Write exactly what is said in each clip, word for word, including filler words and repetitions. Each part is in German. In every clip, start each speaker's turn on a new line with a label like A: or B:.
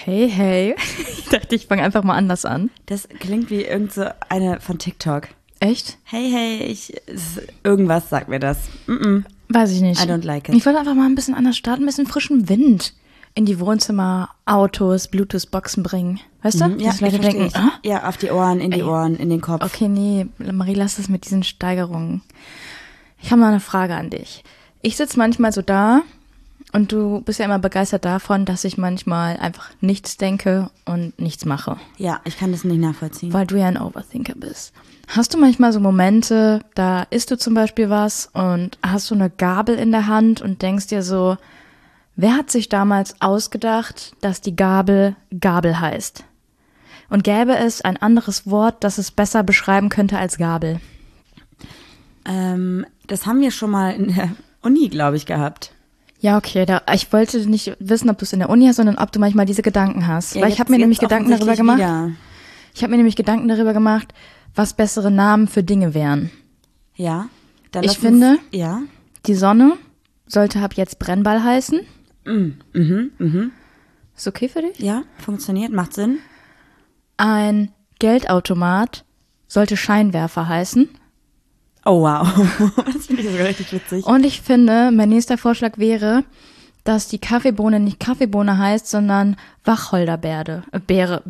A: Hey, hey. Ich dachte, ich fange einfach mal anders an.
B: Das klingt wie irgend so eine von TikTok.
A: Echt?
B: Hey, hey, ich, irgendwas sagt mir das. Mm-mm.
A: Weiß ich nicht.
B: I don't like it.
A: Ich wollte einfach mal ein bisschen anders starten, ein bisschen frischen Wind in die Wohnzimmer, Autos, Bluetooth-Boxen bringen. Weißt du?
B: Mhm, ja,
A: Dass Leute
B: ich
A: denken,
B: verstehe.
A: ah?
B: Ja, auf die Ohren, in die
A: Ey.
B: Ohren, in den Kopf.
A: Okay, nee, Marie, lass es mit diesen Steigerungen. Ich habe mal eine Frage an dich. Ich sitze manchmal so da und du bist ja immer begeistert davon, dass ich manchmal einfach nichts denke und nichts mache.
B: Ja, ich kann das nicht nachvollziehen.
A: Weil du ja ein Overthinker bist. Hast du manchmal so Momente, da isst du zum Beispiel was und hast so eine Gabel in der Hand und denkst dir so, wer hat sich damals ausgedacht, dass die Gabel Gabel heißt? Und gäbe es ein anderes Wort, das es besser beschreiben könnte als Gabel?
B: Ähm, das haben wir schon mal in der Uni, glaube ich, gehabt.
A: Ja, okay, da, ich wollte nicht wissen, ob du es in der Uni hast, sondern ob du manchmal diese Gedanken hast.
B: Ja,
A: Weil ich habe mir
B: jetzt-
A: nämlich
B: jetzt
A: Gedanken darüber
B: offensichtlich
A: gemacht.
B: wieder.
A: Ich habe mir nämlich Gedanken darüber gemacht, was bessere Namen für Dinge wären.
B: Ja. Dann
A: Ich
B: lass uns-
A: finde-
B: Ja.
A: Die Sonne sollte ab jetzt Brennball heißen.
B: Mhm, mhm.
A: Ist okay für dich?
B: Ja, funktioniert, macht Sinn.
A: Ein Geldautomat sollte Scheinwerfer heißen.
B: Oh, wow. Das finde ich sogar richtig witzig.
A: Und ich finde, mein nächster Vorschlag wäre, dass die Kaffeebohne nicht Kaffeebohne heißt, sondern Wacholderbeere. Äh, Beere.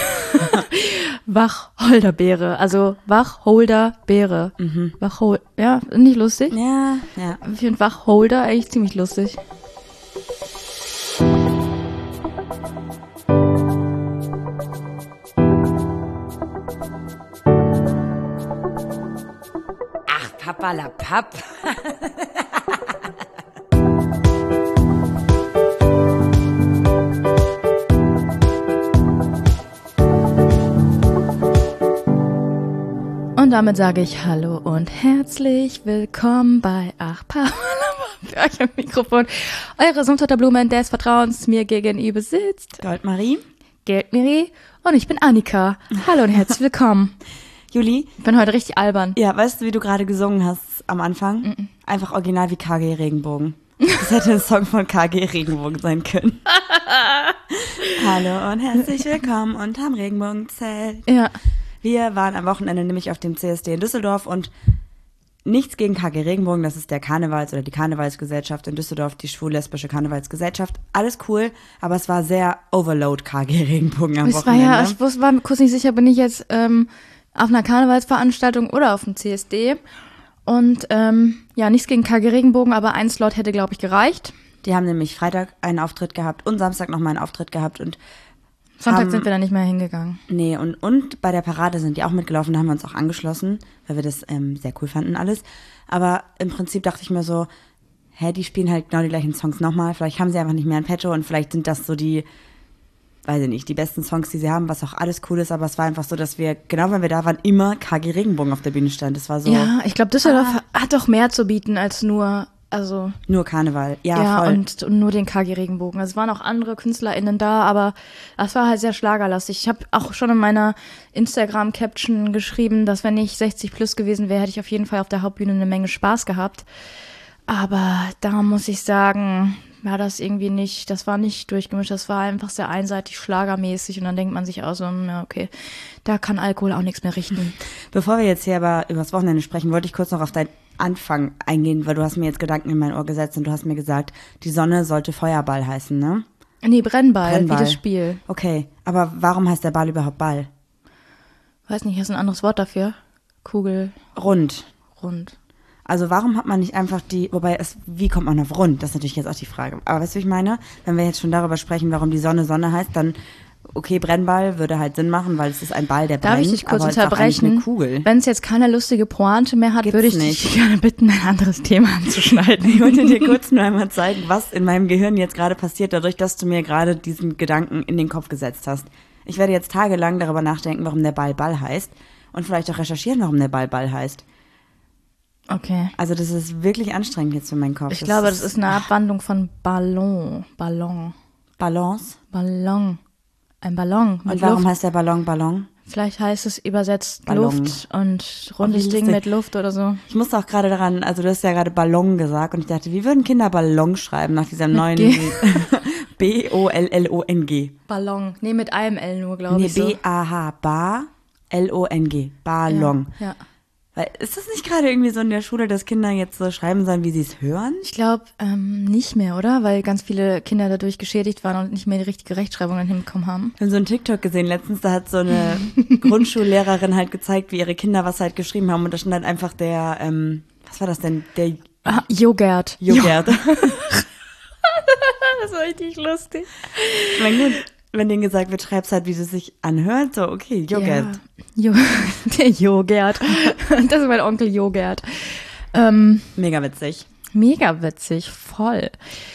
A: Wacholderbeere. Also Wacholderbeere. Mhm. Wachhol ja, nicht lustig?
B: Ja, ja.
A: Ich finde Wacholder eigentlich ziemlich lustig.
B: Ach, Papalapap.
A: Und damit sage ich Hallo und herzlich willkommen bei Ach Papalapap für euch am Mikrofon. Eure Sumpfdotterblume des Vertrauens mir gegenüber sitzt
B: Goldmarie.
A: Geldmiri und ich bin Annika. Hallo und herzlich willkommen.
B: Juli.
A: Ich bin heute richtig albern.
B: Ja, weißt du, wie du gerade gesungen hast am Anfang? Mm-mm. Einfach original wie K G Regenbogen. Das hätte ein Song von K G Regenbogen sein können. Hallo und herzlich willkommen unterm Regenbogenzelt.
A: Ja.
B: Wir waren am Wochenende nämlich auf dem C S D in Düsseldorf und nichts gegen K G Regenbogen, das ist der Karnevals- oder die Karnevalsgesellschaft in Düsseldorf, die schwul-lesbische Karnevalsgesellschaft. Alles cool, aber es war sehr Overload K G Regenbogen am
A: Es war
B: Wochenende.
A: ja, ich wusste, war mir kurz nicht sicher, bin ich jetzt ähm, auf einer Karnevalsveranstaltung oder auf dem C S D. Und ähm, ja, nichts gegen K G Regenbogen, aber ein Slot hätte, glaube ich, gereicht.
B: Die haben nämlich Freitag einen Auftritt gehabt und Samstag nochmal einen Auftritt gehabt und
A: Sonntag
B: haben,
A: sind wir da nicht mehr hingegangen.
B: Nee, und, und bei der Parade sind die auch mitgelaufen, da haben wir uns auch angeschlossen, weil wir das ähm, sehr cool fanden alles. Aber im Prinzip dachte ich mir so, hä, die spielen halt genau die gleichen Songs nochmal, vielleicht haben sie einfach nicht mehr ein Petto und vielleicht sind das so die, weiß ich nicht, die besten Songs, die sie haben, was auch alles cool ist, aber es war einfach so, dass wir, genau wenn wir da waren, immer K G Regenbogen auf der Bühne stand. Das war so,
A: Ja, ich glaube, Düsseldorf ah. hat doch mehr zu bieten als nur, also
B: nur Karneval. Ja,
A: ja
B: voll.
A: und, und nur den K G Regenbogen. Also es waren auch andere KünstlerInnen da, aber das war halt sehr schlagerlastig. Ich habe auch schon in meiner Instagram-Caption geschrieben, dass wenn ich sechzig plus gewesen wäre, hätte ich auf jeden Fall auf der Hauptbühne eine Menge Spaß gehabt. Aber da muss ich sagen, war das irgendwie nicht, das war nicht durchgemischt, das war einfach sehr einseitig schlagermäßig und dann denkt man sich auch so, ja okay, da kann Alkohol auch nichts mehr richten.
B: Bevor wir jetzt hier aber über das Wochenende sprechen, wollte ich kurz noch auf deinen Anfang eingehen, weil du hast mir jetzt Gedanken in mein Ohr gesetzt und du hast mir gesagt, die Sonne sollte Feuerball heißen, ne?
A: Nee, Brennball,
B: Brennball.
A: wie das Spiel.
B: Okay, aber warum heißt der Ball überhaupt Ball?
A: Weiß nicht, hast du ein anderes Wort dafür? Kugel,
B: Rund.
A: rund.
B: Also warum hat man nicht einfach die, wobei es, wie kommt man auf rund? Das ist natürlich jetzt auch die Frage. Aber weißt du, wie ich meine? Wenn wir jetzt schon darüber sprechen, warum die Sonne Sonne heißt, dann, okay, Brennball würde halt Sinn machen, weil es ist ein Ball, der
A: Darf
B: brennt.
A: ich dich kurz
B: aber es ist auch eigentlich
A: unterbrechen?
B: eine Kugel.
A: Wenn es jetzt keine lustige Pointe mehr hat,
B: Gibt's
A: würde ich
B: nicht.
A: dich gerne bitten, ein anderes Thema anzuschneiden.
B: Ich wollte dir kurz nur einmal zeigen, was in meinem Gehirn jetzt gerade passiert, dadurch, dass du mir gerade diesen Gedanken in den Kopf gesetzt hast. Ich werde jetzt tagelang darüber nachdenken, warum der Ball Ball heißt und vielleicht auch recherchieren, warum der Ball Ball heißt.
A: Okay.
B: Also das ist wirklich anstrengend jetzt für meinen Kopf.
A: Ich glaube, das ist eine Abwandlung von Ballon. Ballon.
B: Balance.
A: Ballon. Ein Ballon mit
B: Und warum
A: Luft.
B: heißt der Ballon Ballon?
A: Vielleicht heißt es übersetzt
B: Ballon.
A: Luft und rundes
B: wie
A: Ding
B: lustig.
A: mit Luft oder so.
B: Ich musste auch gerade daran, also du hast ja gerade Ballon gesagt und ich dachte, wie würden Kinder Ballon schreiben nach diesem
A: Mit
B: neuen
A: G.
B: B O L L O N G.
A: Ballon. Nee, mit einem L nur, glaube
B: Nee,
A: ich. so.
B: B A H, Bar, L O N G. Ballon.
A: Ja, ja.
B: Weil, ist das nicht gerade irgendwie so in der Schule, dass Kinder jetzt so schreiben sollen, wie sie es hören?
A: Ich glaube ähm, nicht mehr, oder? Weil ganz viele Kinder dadurch geschädigt waren und nicht mehr die richtige Rechtschreibung dann hinbekommen haben.
B: Wir haben so einen TikTok gesehen letztens, da hat so eine Grundschullehrerin halt gezeigt, wie ihre Kinder was halt geschrieben haben. Und da stand halt einfach der, ähm, was war das denn? Der
A: Ah, Jogert.
B: Jogert.
A: Das war richtig lustig.
B: Mein gut, wenn denen gesagt wird, schreib's halt, wie es sich anhört, so okay, Jogert.
A: Ja. Jo der Jogert. Das ist mein Onkel Jogert. Ähm,
B: Mega witzig.
A: mega witzig, voll.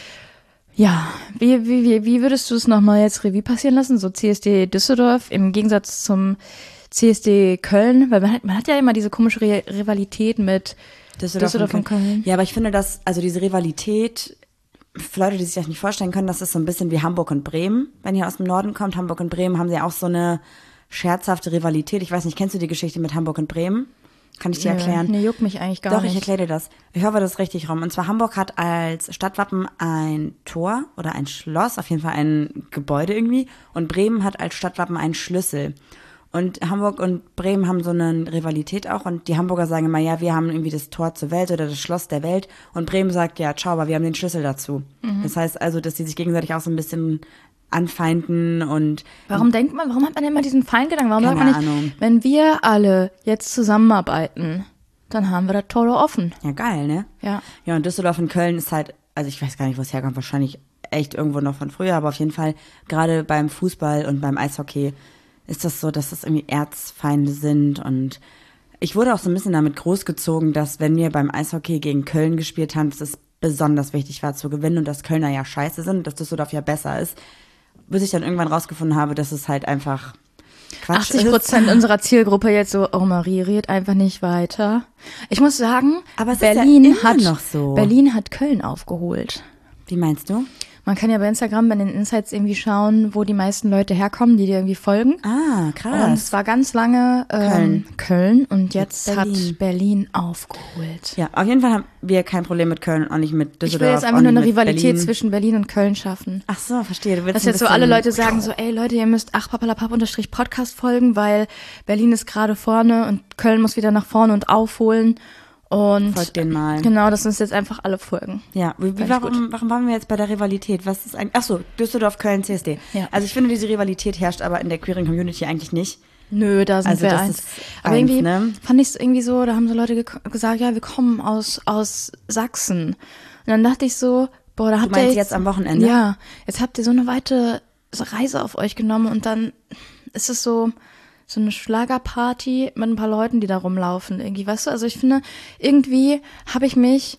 A: Ja, wie, wie, wie, wie würdest du es nochmal jetzt Revue passieren lassen? So C S D Düsseldorf im Gegensatz zum C S D Köln, weil man hat, man hat ja immer diese komische Re Rivalität mit
B: Düsseldorf,
A: Düsseldorf und Köln.
B: Ja, aber ich finde, dass, also diese Rivalität, für Leute, die sich das nicht vorstellen können, das ist so ein bisschen wie Hamburg und Bremen. Wenn ihr aus dem Norden kommt, Hamburg und Bremen, haben sie auch so eine scherzhafte Rivalität. Ich weiß nicht, kennst du die Geschichte mit Hamburg und Bremen? Kann ich dir erklären?
A: Nee, juckt mich eigentlich gar
B: Doch,
A: nicht.
B: ich erkläre dir das. Ich hoffe, das ist richtig rum. Und zwar Hamburg hat als Stadtwappen ein Tor oder ein Schloss, auf jeden Fall ein Gebäude irgendwie. Und Bremen hat als Stadtwappen einen Schlüssel. Und Hamburg und Bremen haben so eine Rivalität auch. Und die Hamburger sagen immer, ja, wir haben irgendwie das Tor zur Welt oder das Schloss der Welt. Und Bremen sagt, ja, ciao, aber wir haben den Schlüssel dazu. Mhm. Das heißt also, dass sie sich gegenseitig auch so ein bisschen anfeinden und
A: Warum denkt man, warum hat man immer diesen Feindgedanken? Warum
B: Keine
A: sagt man nicht,
B: Ahnung.
A: wenn wir alle jetzt zusammenarbeiten, dann haben wir das Tore offen.
B: ja, geil, ne?
A: Ja.
B: Ja, und Düsseldorf und Köln ist halt, also ich weiß gar nicht, wo es herkommt, wahrscheinlich echt irgendwo noch von früher, aber auf jeden Fall gerade beim Fußball und beim Eishockey ist das so, dass das irgendwie Erzfeinde sind und ich wurde auch so ein bisschen damit großgezogen, dass wenn wir beim Eishockey gegen Köln gespielt haben, dass es besonders wichtig war zu gewinnen und dass Kölner ja scheiße sind und dass Düsseldorf ja besser ist, bis ich dann irgendwann rausgefunden habe, dass es halt einfach Quatsch
A: achtzig
B: ist.
A: Prozent unserer Zielgruppe jetzt so, oh Marie, red einfach nicht weiter. Ich muss sagen,
B: Aber es ist ja
A: Berlin
B: immer
A: hat
B: noch so.
A: Berlin hat Köln aufgeholt.
B: Wie meinst du?
A: Man kann ja bei Instagram bei den Insights irgendwie schauen, wo die meisten Leute herkommen, die dir irgendwie folgen.
B: Ah,
A: Und
B: krass.
A: es war ganz lange ähm,
B: Köln.
A: Köln und jetzt
B: Jetzt Berlin.
A: hat Berlin aufgeholt.
B: Ja, auf jeden Fall haben wir kein Problem mit Köln und auch nicht mit Düsseldorf.
A: Ich will jetzt
B: auch
A: einfach nur
B: nicht
A: eine
B: mit
A: Rivalität
B: Berlin.
A: zwischen Berlin und Köln schaffen.
B: Ach so, verstehe. Du willst
A: Dass
B: ein
A: jetzt so
B: bisschen-
A: alle Leute sagen so, ey Leute, ihr müsst ach papalapap unterstrich Podcast folgen, weil Berlin ist gerade vorne und Köln muss wieder nach vorne und aufholen. Und
B: Folgt denen mal.
A: genau, dass uns jetzt einfach alle folgen.
B: Ja, wie,
A: Fand
B: wie,
A: ich
B: warum, warum waren wir jetzt bei der Rivalität? Was ist eigentlich? Ach so, Düsseldorf, Köln, C S D.
A: Ja.
B: Also ich finde, diese Rivalität herrscht aber in der queeren Community eigentlich nicht.
A: Nö, da sind
B: Also
A: wir
B: das
A: eins.
B: ist
A: Aber
B: eins,
A: irgendwie
B: ne?
A: fand ich es irgendwie so, da haben so Leute ge gesagt, ja, wir kommen aus, aus Sachsen. Und dann dachte ich so, boah, da habt ihr
B: meinst jetzt am Wochenende?
A: Ja, jetzt habt ihr so eine weite Reise auf euch genommen und dann ist es so, so eine Schlagerparty mit ein paar Leuten, die da rumlaufen irgendwie, weißt du? Also ich finde, irgendwie habe ich mich,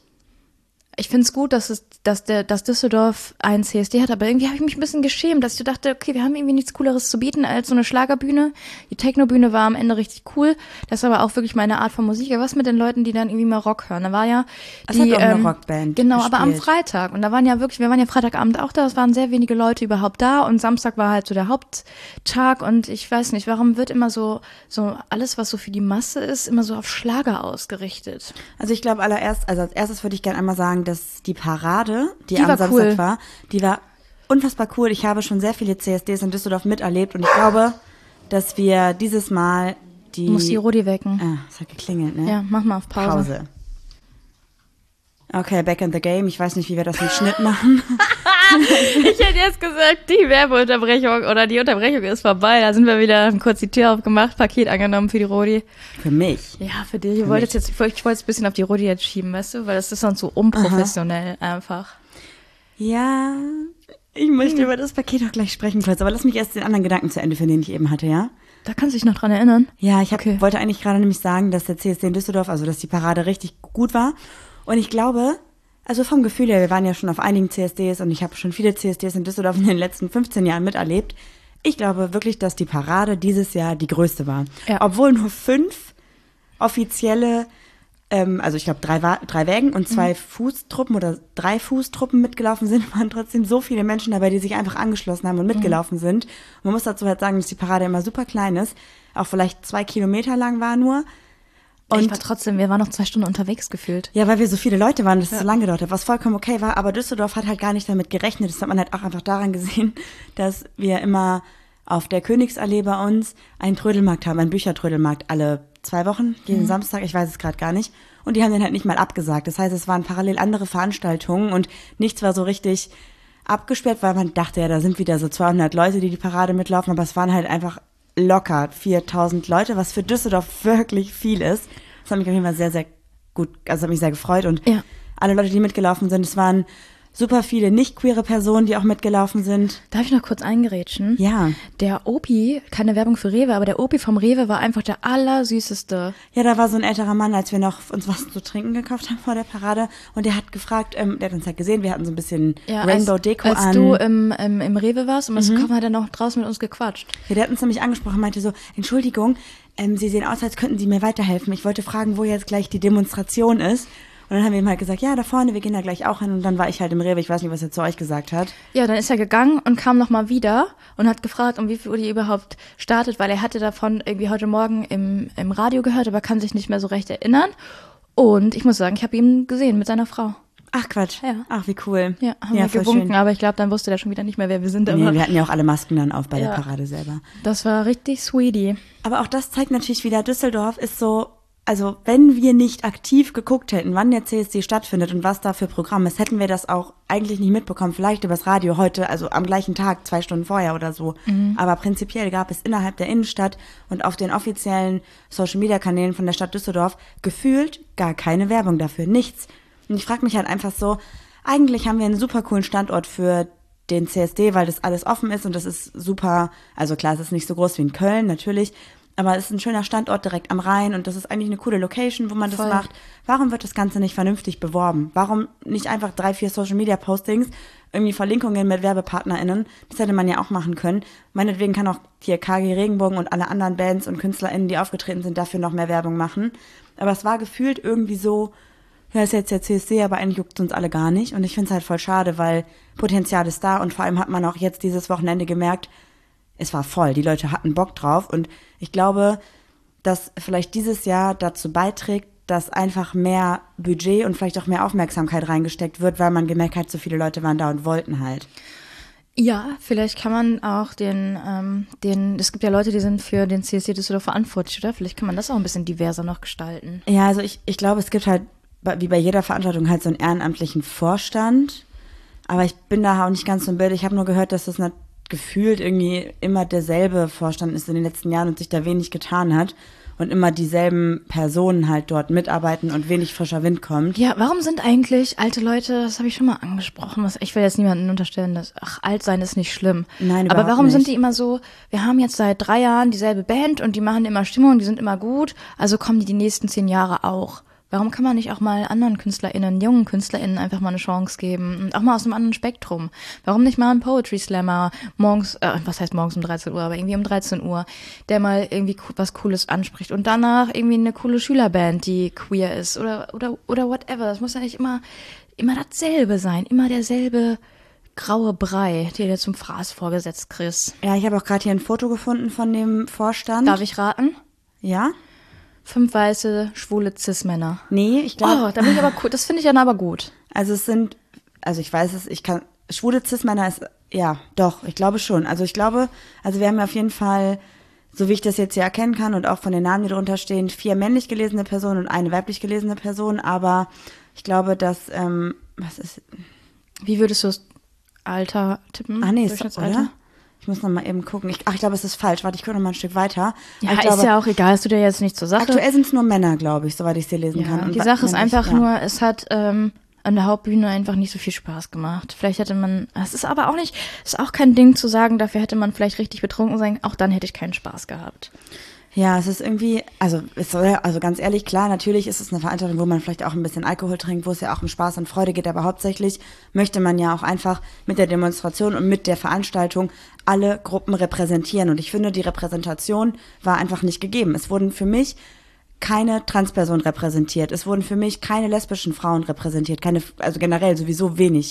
A: ich finde es gut, dass es, dass der, dass Düsseldorf einen C S D hat, aber irgendwie habe ich mich ein bisschen geschämt, dass ich so dachte, okay, wir haben irgendwie nichts Cooleres zu bieten als so eine Schlagerbühne. Die Technobühne war am Ende richtig cool. Das ist aber auch wirklich meine Art von Musik. Aber was mit den Leuten, die dann irgendwie mal Rock hören? Da war ja
B: Es
A: die,
B: hat auch eine
A: ähm,
B: Rockband
A: Genau, aber am
B: gespielt.
A: Freitag. Und da waren ja wirklich, wir waren ja Freitagabend auch da, es waren sehr wenige Leute überhaupt da und Samstag war halt so der Haupttag und ich weiß nicht, warum wird immer so, so alles, was so für die Masse ist, immer so auf Schlager ausgerichtet.
B: Also ich glaube allererst, also als erstes würde ich gerne einmal sagen, dass die Parade, die,
A: Die
B: am
A: war
B: Samstag
A: cool.
B: war, die war unfassbar cool. Ich habe schon sehr viele C S Ds in Düsseldorf miterlebt und ich glaube, dass wir dieses Mal die...
A: Du musst die Rodi wecken.
B: Ah, es hat geklingelt, ne?
A: Ja, mach mal auf Pause.
B: Pause. Okay, back in the game. Ich weiß nicht, wie wir das im Schnitt machen.
A: Ich hätte jetzt gesagt, die Werbeunterbrechung oder die Unterbrechung ist vorbei. Da sind wir wieder, haben kurz die Tür aufgemacht, Paket angenommen für die Rodi.
B: Für mich.
A: Ja, für dich. Ich wollte es jetzt, ich wollte es ein bisschen auf die Rodi jetzt schieben, weißt du, weil das ist sonst so unprofessionell einfach.
B: Ja, ich möchte über das Paket auch gleich sprechen kurz, aber lass mich erst den anderen Gedanken zu Ende führen, den ich eben hatte, ja?
A: Da kannst du dich noch dran erinnern.
B: Ja, ich hab,
A: Okay.
B: wollte eigentlich gerade nämlich sagen, dass der C S D in Düsseldorf, also dass die Parade richtig gut war. Und ich glaube, also vom Gefühl her, wir waren ja schon auf einigen C S Ds und ich habe schon viele C S Ds in Düsseldorf in den letzten fünfzehn Jahren miterlebt. Ich glaube wirklich, dass die Parade dieses Jahr die größte war.
A: Ja.
B: Obwohl nur fünf offizielle, ähm, also ich glaube drei, Wa- drei Wägen und zwei Fußtruppen oder drei Fußtruppen mitgelaufen sind, waren trotzdem so viele Menschen dabei, die sich einfach angeschlossen haben und mitgelaufen sind. Und man muss dazu halt sagen, dass die Parade immer super klein ist, auch vielleicht zwei Kilometer lang war nur.
A: Und ich war trotzdem, wir waren noch zwei Stunden unterwegs gefühlt.
B: Ja, weil wir so viele Leute waren, dass es
A: Ja.
B: so lange gedauert hat, was vollkommen okay war. Aber Düsseldorf hat halt gar nicht damit gerechnet. Das hat man halt auch einfach daran gesehen, dass wir immer auf der Königsallee bei uns einen Trödelmarkt haben, einen Büchertrödelmarkt alle zwei Wochen, jeden mhm. Samstag, ich weiß es gerade gar nicht. Und die haben den halt nicht mal abgesagt. Das heißt, es waren parallel andere Veranstaltungen und nichts war so richtig abgesperrt, weil man dachte, ja, da sind wieder so zweihundert Leute, die die Parade mitlaufen, aber es waren halt einfach locker viertausend Leute, was für Düsseldorf wirklich viel ist. Das hat mich auf jeden Fall sehr, sehr gut, also hat mich sehr gefreut und
A: ja.
B: alle Leute, die mitgelaufen sind, es waren super viele nicht-queere Personen, die auch mitgelaufen sind.
A: Darf ich noch kurz eingerätschen?
B: Ja.
A: Der Opi, keine Werbung für Rewe, aber der Opi vom Rewe war einfach der allersüßeste.
B: Ja, da war so ein älterer Mann, als wir noch uns was zu trinken gekauft haben vor der Parade. Und der hat gefragt, ähm, der hat uns halt gesehen, wir hatten so ein bisschen
A: ja,
B: Rainbow-Deko
A: als,
B: an.
A: Als du im, im, im Rewe warst, um das
B: Mhm.
A: zu kaufen, hat er noch draußen mit uns gequatscht.
B: Ja, der hat uns nämlich angesprochen, meinte so, Entschuldigung, ähm, Sie sehen aus, als könnten Sie mir weiterhelfen. Ich wollte fragen, wo jetzt gleich die Demonstration ist. Und dann haben wir ihm halt gesagt, ja, da vorne, wir gehen da gleich auch hin. Und dann war ich halt im Rewe, ich weiß nicht, was er zu euch gesagt hat.
A: Ja, dann ist er gegangen und kam nochmal wieder und hat gefragt, um wie viel Uhr die überhaupt startet, weil er hatte davon irgendwie heute Morgen im, im Radio gehört, aber kann sich nicht mehr so recht erinnern. Und ich muss sagen, ich habe ihn gesehen mit seiner Frau.
B: Ach Quatsch.
A: Ja.
B: Ach, wie cool.
A: Ja, haben
B: ja,
A: wir
B: voll
A: gewunken,
B: schön.
A: aber ich glaube, dann wusste der schon wieder nicht mehr, wer wir sind. Aber
B: Nee, wir hatten ja auch alle Masken dann auf bei
A: Ja.
B: der Parade selber.
A: das war richtig sweetie.
B: Aber auch das zeigt natürlich wieder, Düsseldorf ist so, also wenn wir nicht aktiv geguckt hätten, wann der C S D stattfindet und was da für Programm ist, hätten wir das auch eigentlich nicht mitbekommen. Vielleicht übers Radio heute, also am gleichen Tag, zwei Stunden vorher oder so. Mhm. Aber prinzipiell gab es innerhalb der Innenstadt und auf den offiziellen Social-Media-Kanälen von der Stadt Düsseldorf gefühlt gar keine Werbung dafür, nichts. Und ich frage mich halt einfach so, eigentlich haben wir einen super coolen Standort für den C S D, weil das alles offen ist und das ist super, also klar, es ist nicht so groß wie in Köln, natürlich, aber es ist ein schöner Standort direkt am Rhein und das ist eigentlich eine coole Location, wo man das
A: Voll.
B: macht. Warum wird das Ganze nicht vernünftig beworben? Warum nicht einfach drei, vier Social-Media-Postings, irgendwie Verlinkungen mit WerbepartnerInnen? Das hätte man ja auch machen können. Meinetwegen kann auch hier K G Regenbogen und alle anderen Bands und KünstlerInnen, die aufgetreten sind, dafür noch mehr Werbung machen. Aber es war gefühlt irgendwie so, ja, ist jetzt der C S D, aber eigentlich juckt es uns alle gar nicht. Und ich finde es halt voll schade, weil Potenzial ist da und vor allem hat man auch jetzt dieses Wochenende gemerkt, es war voll, die Leute hatten Bock drauf und ich glaube, dass vielleicht dieses Jahr dazu beiträgt, dass einfach mehr Budget und vielleicht auch mehr Aufmerksamkeit reingesteckt wird, weil man gemerkt hat, so viele Leute waren da und wollten halt.
A: Ja, vielleicht kann man auch den, ähm, den, es gibt ja Leute, die sind für den C S D Düsseldorf verantwortlich, oder? Vielleicht kann man das auch ein bisschen diverser noch gestalten.
B: Ja, also ich, ich glaube, es gibt halt, wie bei jeder Veranstaltung, halt so einen ehrenamtlichen Vorstand, aber ich bin da auch nicht ganz so im Bild. Ich habe nur gehört, dass das eine gefühlt irgendwie immer derselbe Vorstand ist in den letzten Jahren und sich da wenig getan hat und immer dieselben Personen halt dort mitarbeiten und wenig frischer Wind kommt.
A: Ja, warum sind eigentlich alte Leute, das habe ich schon mal angesprochen, was, ich will jetzt niemandem unterstellen, dass, ach, alt sein ist nicht schlimm.
B: Nein,
A: aber
B: überhaupt
A: warum
B: nicht.
A: sind die immer so, wir haben jetzt seit drei Jahren dieselbe Band und die machen immer Stimmung, die sind immer gut, also kommen die die nächsten zehn Jahre auch. Warum kann man nicht auch mal anderen KünstlerInnen, jungen KünstlerInnen einfach mal eine Chance geben und auch mal aus einem anderen Spektrum? Warum nicht mal einen Poetry Slammer morgens, äh, was heißt morgens um dreizehn Uhr, aber irgendwie um dreizehn Uhr, der mal irgendwie was Cooles anspricht und danach irgendwie eine coole Schülerband, die queer ist oder oder oder whatever. Das muss ja nicht immer immer dasselbe sein, immer derselbe graue Brei, der dir zum Fraß vorgesetzt kriegst.
B: Ja, ich habe auch gerade hier ein Foto gefunden von dem Vorstand.
A: Darf ich raten?
B: Ja?
A: Fünf weiße, schwule Cis-Männer.
B: Nee, ich glaube.
A: Oh, da bin ich aber cool. Das finde ich dann aber gut.
B: Also es sind, also ich weiß es, ich kann, schwule Cis-Männer ist, ja, doch, ich glaube schon. Also ich glaube, also wir haben ja auf jeden Fall, so wie ich das jetzt hier erkennen kann und auch von den Namen, die drunter stehen, vier männlich gelesene Personen und eine weiblich gelesene Person, aber ich glaube, dass, ähm, was ist,
A: Wie würdest du das Alter tippen?
B: ah nee, ist,
A: Durchschnittsalter?
B: oder? Ich muss noch mal eben gucken. Ich, ach, ich glaube, es ist falsch. Warte, ich gucke noch mal ein Stück weiter.
A: Ja,
B: ich
A: ist
B: glaube,
A: ja auch egal, es tut ja jetzt nicht zur Sache.
B: aktuell sind es nur Männer, glaube ich, soweit ich es hier lesen
A: ja,
B: kann.
A: und die
B: wa-
A: Sache ist
B: männlich,
A: einfach
B: ja.
A: nur, es hat ähm, an der Hauptbühne einfach nicht so viel Spaß gemacht. Vielleicht hätte man, es ist aber auch nicht, es ist auch kein Ding zu sagen, dafür hätte man vielleicht richtig betrunken sein, auch dann hätte ich keinen Spaß gehabt.
B: Ja, es ist irgendwie, also es soll, also ganz ehrlich, klar, natürlich ist es eine Veranstaltung, wo man vielleicht auch ein bisschen Alkohol trinkt, wo es ja auch um Spaß und Freude geht, aber hauptsächlich möchte man ja auch einfach mit der Demonstration und mit der Veranstaltung alle Gruppen repräsentieren. Und ich finde, die Repräsentation war einfach nicht gegeben. Es wurden für mich keine Transpersonen repräsentiert. Es wurden für mich keine lesbischen Frauen repräsentiert. Keine, also generell sowieso wenig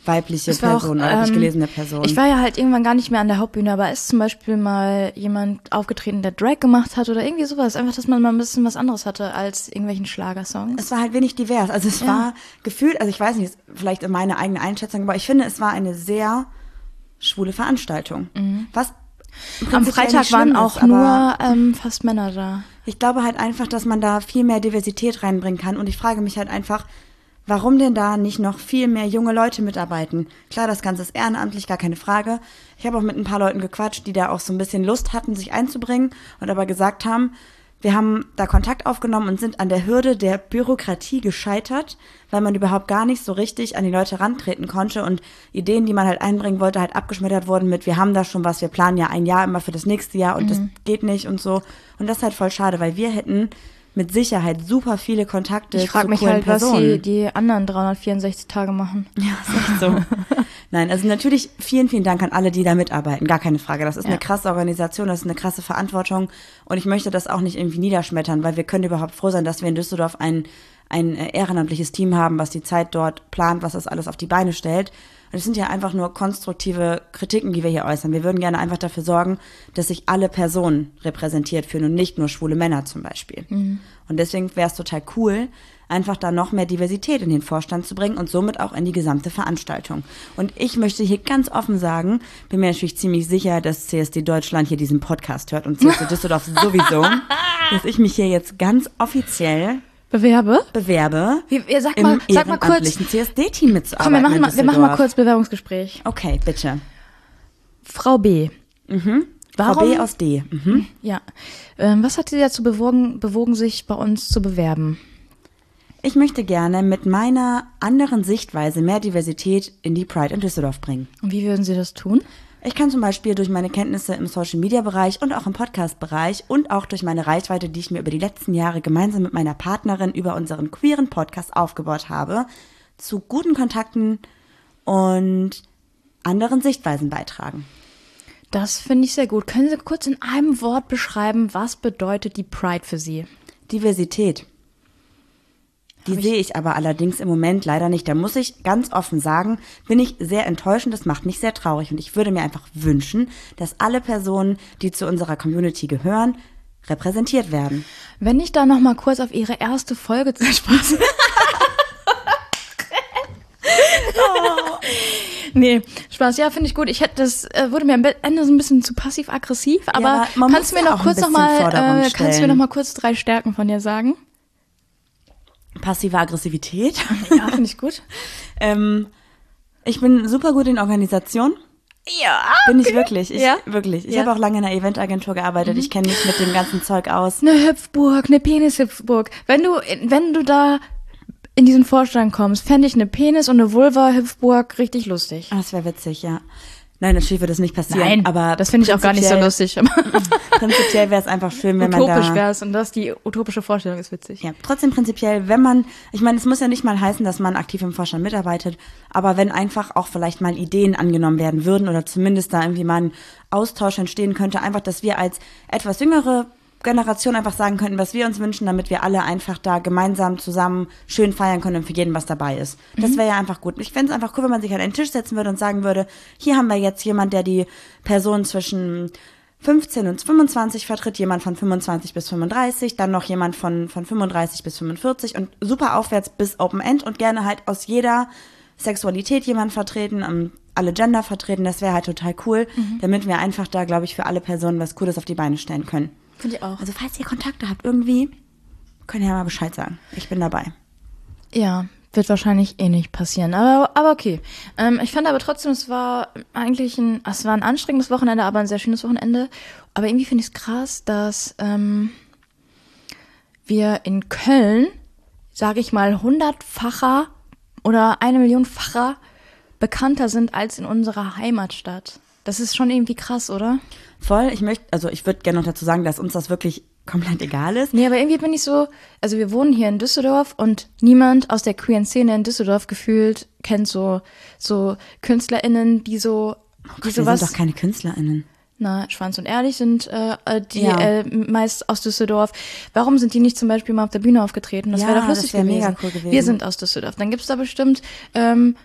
B: weibliche
A: Es war auch,
B: Person oder nicht
A: ähm,
B: gelesene Person.
A: Ich war ja halt irgendwann gar nicht mehr an der Hauptbühne, aber ist zum Beispiel mal jemand aufgetreten, der Drag gemacht hat oder irgendwie sowas. Einfach, dass man mal ein bisschen was anderes hatte als irgendwelchen Schlagersongs.
B: Es war halt wenig divers. Also es
A: Ja.
B: war gefühlt, also ich weiß nicht, vielleicht in meine eigene Einschätzung, aber ich finde, es war eine sehr schwule Veranstaltung. Was
A: Am
B: prinzipiell
A: Freitag
B: nicht schlimm
A: waren
B: ist,
A: auch
B: aber
A: nur ähm, fast Männer da.
B: ich glaube halt einfach, dass man da viel mehr Diversität reinbringen kann. Und ich frage mich halt einfach, warum denn da nicht noch viel mehr junge Leute mitarbeiten? Klar, das Ganze ist ehrenamtlich, gar keine Frage. Ich habe auch mit ein paar Leuten gequatscht, die da auch so ein bisschen Lust hatten, sich einzubringen und aber gesagt haben, wir haben da Kontakt aufgenommen und sind an der Hürde der Bürokratie gescheitert, weil man überhaupt gar nicht so richtig an die Leute rantreten konnte und Ideen, die man halt einbringen wollte, halt abgeschmettert wurden mit, wir haben da schon was, wir planen ja ein Jahr immer für das nächste Jahr und mhm. das geht nicht und so. Und das ist halt voll schade, weil wir hätten mit Sicherheit super viele Kontakte
A: Ich frage
B: zu
A: mich
B: coolen
A: halt,
B: Personen.
A: was die, die anderen dreihundertvierundsechzig Tage machen.
B: Ja, ist echt so. Nein, also natürlich vielen, vielen Dank an alle, die da mitarbeiten. Gar keine Frage. Das ist
A: Ja.
B: eine krasse Organisation, das ist eine krasse Verantwortung. Und ich möchte das auch nicht irgendwie niederschmettern, weil wir können überhaupt froh sein, dass wir in Düsseldorf ein, ein ehrenamtliches Team haben, was die Zeit dort plant, was das alles auf die Beine stellt. Und es sind ja einfach nur konstruktive Kritiken, die wir hier äußern. Wir würden gerne einfach dafür sorgen, dass sich alle Personen repräsentiert fühlen und nicht nur schwule Männer zum Beispiel. Mhm. Und deswegen wäre es total cool, einfach da noch mehr Diversität in den Vorstand zu bringen und somit auch in die gesamte Veranstaltung. Und ich möchte hier ganz offen sagen, bin mir natürlich ziemlich sicher, dass C S D Deutschland hier diesen Podcast hört und C S D Düsseldorf sowieso, dass ich mich hier jetzt ganz offiziell
A: Bewerbe?
B: bewerbe,
A: Wie, ihr sag
B: im
A: mal, sag mal kurz.
B: ehrenamtlichen C S D-Team mitzuarbeiten.
A: Komm, wir machen,
B: in
A: mal, wir machen mal
B: Düsseldorf.
A: kurz Bewerbungsgespräch.
B: Okay, bitte.
A: Frau B.
B: Mhm.
A: Warum?
B: Frau B aus D. Mhm.
A: Ja. Ähm, was hat Sie dazu bewogen, bewogen, sich bei uns zu bewerben?
B: Ich möchte gerne mit meiner anderen Sichtweise mehr Diversität in die Pride in Düsseldorf bringen.
A: Und wie würden Sie das tun?
B: Ich kann zum Beispiel durch meine Kenntnisse im Social-Media-Bereich und auch im Podcast-Bereich und auch durch meine Reichweite, die ich mir über die letzten Jahre gemeinsam mit meiner Partnerin über unseren queeren Podcast aufgebaut habe, zu guten Kontakten und anderen Sichtweisen beitragen.
A: Das finde ich sehr gut. Können Sie kurz in einem Wort beschreiben, was bedeutet die Pride für Sie?
B: Diversität. Die
A: Hab ich-
B: sehe ich aber allerdings im Moment leider nicht. Da muss ich ganz offen sagen, bin ich sehr enttäuscht und das macht mich sehr traurig. Und ich würde mir einfach wünschen, dass alle Personen, die zu unserer Community gehören, repräsentiert werden.
A: Wenn ich da noch mal kurz auf Ihre erste Folge zu Spaß. oh. Nee, Spaß. Ja, finde ich gut. Ich hätte das äh, wurde mir am Ende so ein bisschen zu passiv-aggressiv, aber,
B: aber man
A: kannst du
B: muss
A: mir
B: ja
A: noch
B: auch
A: kurz
B: ein
A: noch
B: bisschen
A: mal
B: Forderung
A: äh, kannst du mir
B: stellen.
A: noch mal kurz drei Stärken von dir sagen?
B: Passive Aggressivität.
A: Ja, finde ich gut.
B: ähm, ich bin super gut in Organisation.
A: Ja.
B: Bin ich wirklich. Ich,
A: Ja?
B: wirklich. Ich
A: Ja.
B: habe auch lange in einer Eventagentur gearbeitet.
A: Mhm.
B: Ich kenne mich mit dem ganzen Zeug aus.
A: Eine Hüpfburg, eine Penishüpfburg. Wenn du, wenn du da in diesen Vorstand kommst, fände ich eine Penis- und eine Vulva-Hüpfburg richtig lustig.
B: Ah, das wäre witzig, ja. Nein, natürlich wird das nicht passieren. aber
A: das finde ich auch gar nicht so
B: prinzipiell-
A: lustig.
B: Prinzipiell wäre es einfach schön, wenn man da...
A: Utopisch wäre es und das, die utopische Vorstellung ist witzig.
B: Ja, trotzdem prinzipiell, wenn man, ich meine, es muss ja nicht mal heißen, dass man aktiv im Vorstand mitarbeitet, aber wenn einfach auch vielleicht mal Ideen angenommen werden würden oder zumindest da irgendwie mal ein Austausch entstehen könnte, einfach, dass wir als etwas jüngere Generation einfach sagen könnten, was wir uns wünschen, damit wir alle einfach da gemeinsam zusammen schön feiern können und für jeden was dabei ist. Das wäre ja einfach gut. Ich fände es einfach cool, wenn man sich an einen Tisch setzen würde und sagen würde, hier haben wir jetzt jemand, der die Person zwischen fünfzehn und fünfundzwanzig vertritt, jemand von fünfundzwanzig bis fünfunddreißig, dann noch jemand von, von fünfunddreißig bis fünfundvierzig und super aufwärts bis Open End und gerne halt aus jeder Sexualität jemand vertreten, um, alle Gender vertreten, das wäre halt total cool, mhm. damit wir einfach da, glaube ich, für alle Personen was Cooles auf die Beine stellen können.
A: Finde ich auch.
B: Also falls ihr Kontakte habt irgendwie, könnt ihr ja mal Bescheid sagen. Ich bin dabei.
A: Ja, wird wahrscheinlich eh nicht passieren, aber, aber okay. Ähm, ich fand aber trotzdem, es war eigentlich ein, es war ein anstrengendes Wochenende, aber ein sehr schönes Wochenende. Aber irgendwie finde ich es krass, dass ähm, wir in Köln, sage ich mal, hundertfacher oder eine Millionfacher bekannter sind als in unserer Heimatstadt. Das ist schon irgendwie krass, oder?
B: Voll, ich möchte, also ich würde gerne noch dazu sagen, dass uns das wirklich komplett egal ist.
A: Nee, aber irgendwie bin ich so, also wir wohnen hier in Düsseldorf und niemand aus der queeren Szene in Düsseldorf gefühlt kennt so, so KünstlerInnen, die so,
B: Oh
A: die
B: Gott, wir
A: sowas,
B: sind doch keine KünstlerInnen.
A: na, Schwanz und Ehrlich sind äh, die
B: Ja.
A: äh, meist aus Düsseldorf. Warum sind die nicht zum Beispiel mal auf der Bühne aufgetreten? Das
B: Ja,
A: wäre doch
B: das
A: lustig
B: wär
A: gewesen.
B: mega cool gewesen.
A: Wir sind aus Düsseldorf. Dann gibt's da bestimmt ähm,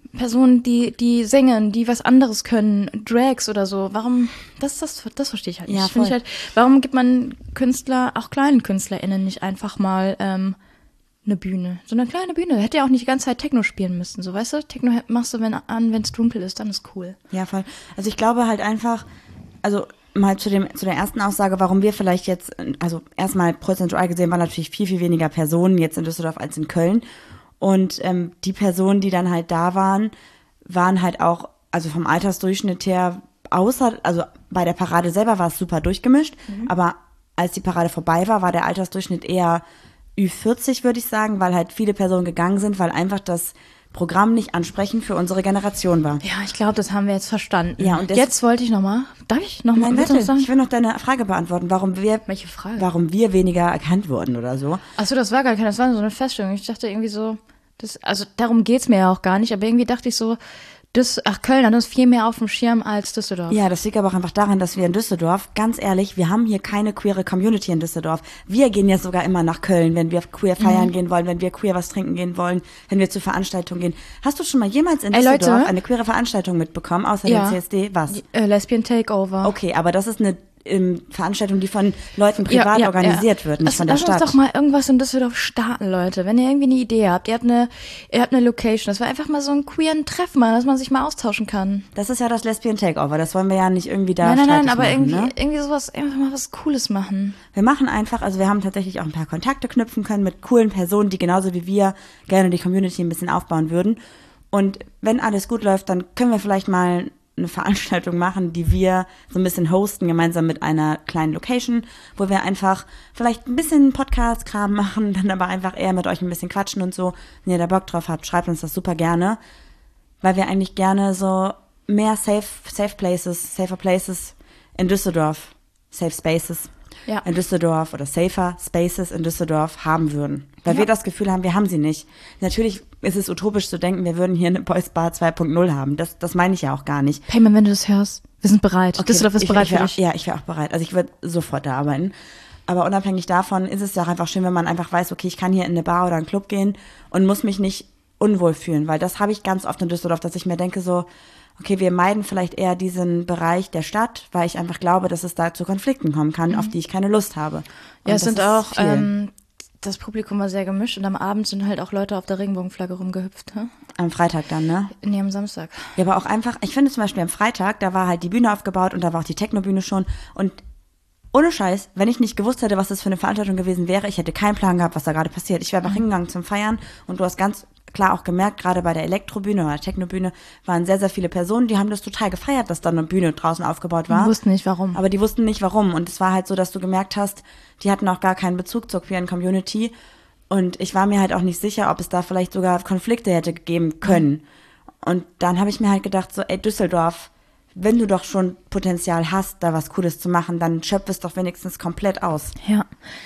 A: Personen, die, die singen, die was anderes können, Drags oder so. Warum, das, das, das verstehe ich halt nicht.
B: Ja,
A: Finde ich halt, warum gibt man Künstler, auch kleinen KünstlerInnen nicht einfach mal ähm, eine Bühne? So eine kleine Bühne. Hätte ja auch nicht die ganze Zeit Techno spielen müssen, so, weißt du? Techno machst du wenn, an, wenn es dunkel ist, dann ist cool.
B: Ja, voll. Also ich glaube halt einfach, also mal zu dem zu der ersten Aussage, warum wir vielleicht jetzt, also erstmal prozentual gesehen waren natürlich viel, viel weniger Personen jetzt in Düsseldorf als in Köln. Und ähm, die Personen, die dann halt da waren, waren halt auch, also vom Altersdurchschnitt her, außer, also bei der Parade selber war es super durchgemischt, mhm. aber als die Parade vorbei war, war der Altersdurchschnitt eher Ü vierzig, würde ich sagen, weil halt viele Personen gegangen sind, weil einfach das Programm nicht ansprechend für unsere Generation war.
A: Ja, ich glaube, das haben wir jetzt verstanden.
B: Ja, und
A: jetzt wollte ich nochmal, darf ich nochmal
B: was sagen? Ich will noch deine Frage beantworten, warum wir,
A: Welche Frage?
B: warum wir weniger erkannt wurden oder so.
A: Achso, das war gar keine, das war so eine Feststellung. Ich dachte irgendwie so, das, also darum geht's mir ja auch gar nicht, aber irgendwie dachte ich so, das, ach, Köln hat uns viel mehr auf dem Schirm als Düsseldorf.
B: Ja, das liegt aber auch einfach daran, dass wir in Düsseldorf, ganz ehrlich, wir haben hier keine queere Community in Düsseldorf. Wir gehen ja sogar immer nach Köln, wenn wir queer feiern mhm. gehen wollen, wenn wir queer was trinken gehen wollen, wenn wir zu Veranstaltungen gehen. Hast du schon mal jemals in
A: Ey,
B: Düsseldorf
A: Leute?
B: eine queere Veranstaltung mitbekommen, außer
A: Ja.
B: dem C S D? Was?
A: Äh, Lesbian Takeover.
B: Okay, aber das ist eine ähm, Veranstaltung, die von Leuten privat
A: ja, ja,
B: organisiert
A: ja.
B: wird, nicht
A: Lass,
B: von der
A: lass
B: Stadt.
A: Lass uns doch mal irgendwas in Düsseldorf starten, Leute. Wenn ihr irgendwie eine Idee habt, ihr habt eine, ihr habt eine Location, das war einfach mal so ein queeren Treffen, mal, dass man sich mal austauschen kann.
B: Das ist ja das Lesbian Takeover, das wollen wir ja nicht irgendwie da
A: Nein, nein, nein,
B: streitig
A: aber
B: machen,
A: irgendwie,
B: ne?
A: irgendwie sowas, einfach mal was Cooles machen.
B: Wir machen einfach, also wir haben tatsächlich auch ein paar Kontakte knüpfen können mit coolen Personen, die genauso wie wir gerne die Community ein bisschen aufbauen würden. Und wenn alles gut läuft, dann können wir vielleicht mal eine Veranstaltung machen, die wir so ein bisschen hosten, gemeinsam mit einer kleinen Location, wo wir einfach vielleicht ein bisschen Podcast-Kram machen, dann aber einfach eher mit euch ein bisschen quatschen und so. Wenn ihr da Bock drauf habt, schreibt uns das super gerne, weil wir eigentlich gerne so mehr safe, safe places, safer places in Düsseldorf, safe spaces
A: Ja.
B: in Düsseldorf oder safer spaces in Düsseldorf haben würden. Weil
A: Ja.
B: wir das Gefühl haben, wir haben sie nicht. Natürlich ist es utopisch zu denken, wir würden hier eine Boys Bar zwei Punkt null haben. Das, das meine ich ja auch gar nicht.
A: Payman, wenn du das hörst, wir sind bereit.
B: Okay,
A: Düsseldorf ist
B: ich,
A: bereit
B: ich wär
A: für
B: auch,
A: dich.
B: Ja, ich wäre auch bereit. Also ich würde sofort da arbeiten. Aber unabhängig davon ist es ja auch einfach schön, wenn man einfach weiß, okay, ich kann hier in eine Bar oder einen Club gehen und muss mich nicht unwohl fühlen. Weil das habe ich ganz oft in Düsseldorf, dass ich mir denke so, okay, wir meiden vielleicht eher diesen Bereich der Stadt, weil ich einfach glaube, dass es da zu Konflikten kommen kann, mhm. auf die ich keine Lust habe. Und
A: ja, es
B: das
A: sind
B: ist
A: auch,
B: viel.
A: ähm, das Publikum war sehr gemischt und am Abend sind halt auch Leute auf der Regenbogenflagge rumgehüpft. Hä?
B: Am Freitag dann, ne?
A: Nee, am Samstag.
B: Ja, aber auch einfach, ich finde zum Beispiel am Freitag, da war halt die Bühne aufgebaut und da war auch die Techno-Bühne schon und ohne Scheiß, wenn ich nicht gewusst hätte, was das für eine Veranstaltung gewesen wäre, ich hätte keinen Plan gehabt, was da gerade passiert. Ich wäre einfach mhm. hingegangen zum Feiern und du hast ganz klar auch gemerkt, gerade bei der Elektrobühne oder Technobühne waren sehr, sehr viele Personen, die haben das total gefeiert, dass da eine Bühne draußen aufgebaut war.
A: Die wussten nicht, warum.
B: Aber die wussten nicht, warum. Und es war halt so, dass du gemerkt hast, die hatten auch gar keinen Bezug zur queeren Community. Und ich war mir halt auch nicht sicher, ob es da vielleicht sogar Konflikte hätte geben können. Mhm. Und dann habe ich mir halt gedacht, so, ey, Düsseldorf, wenn du doch schon Potenzial hast, da was Cooles zu machen, dann schöpf es doch wenigstens komplett aus.
A: Ja,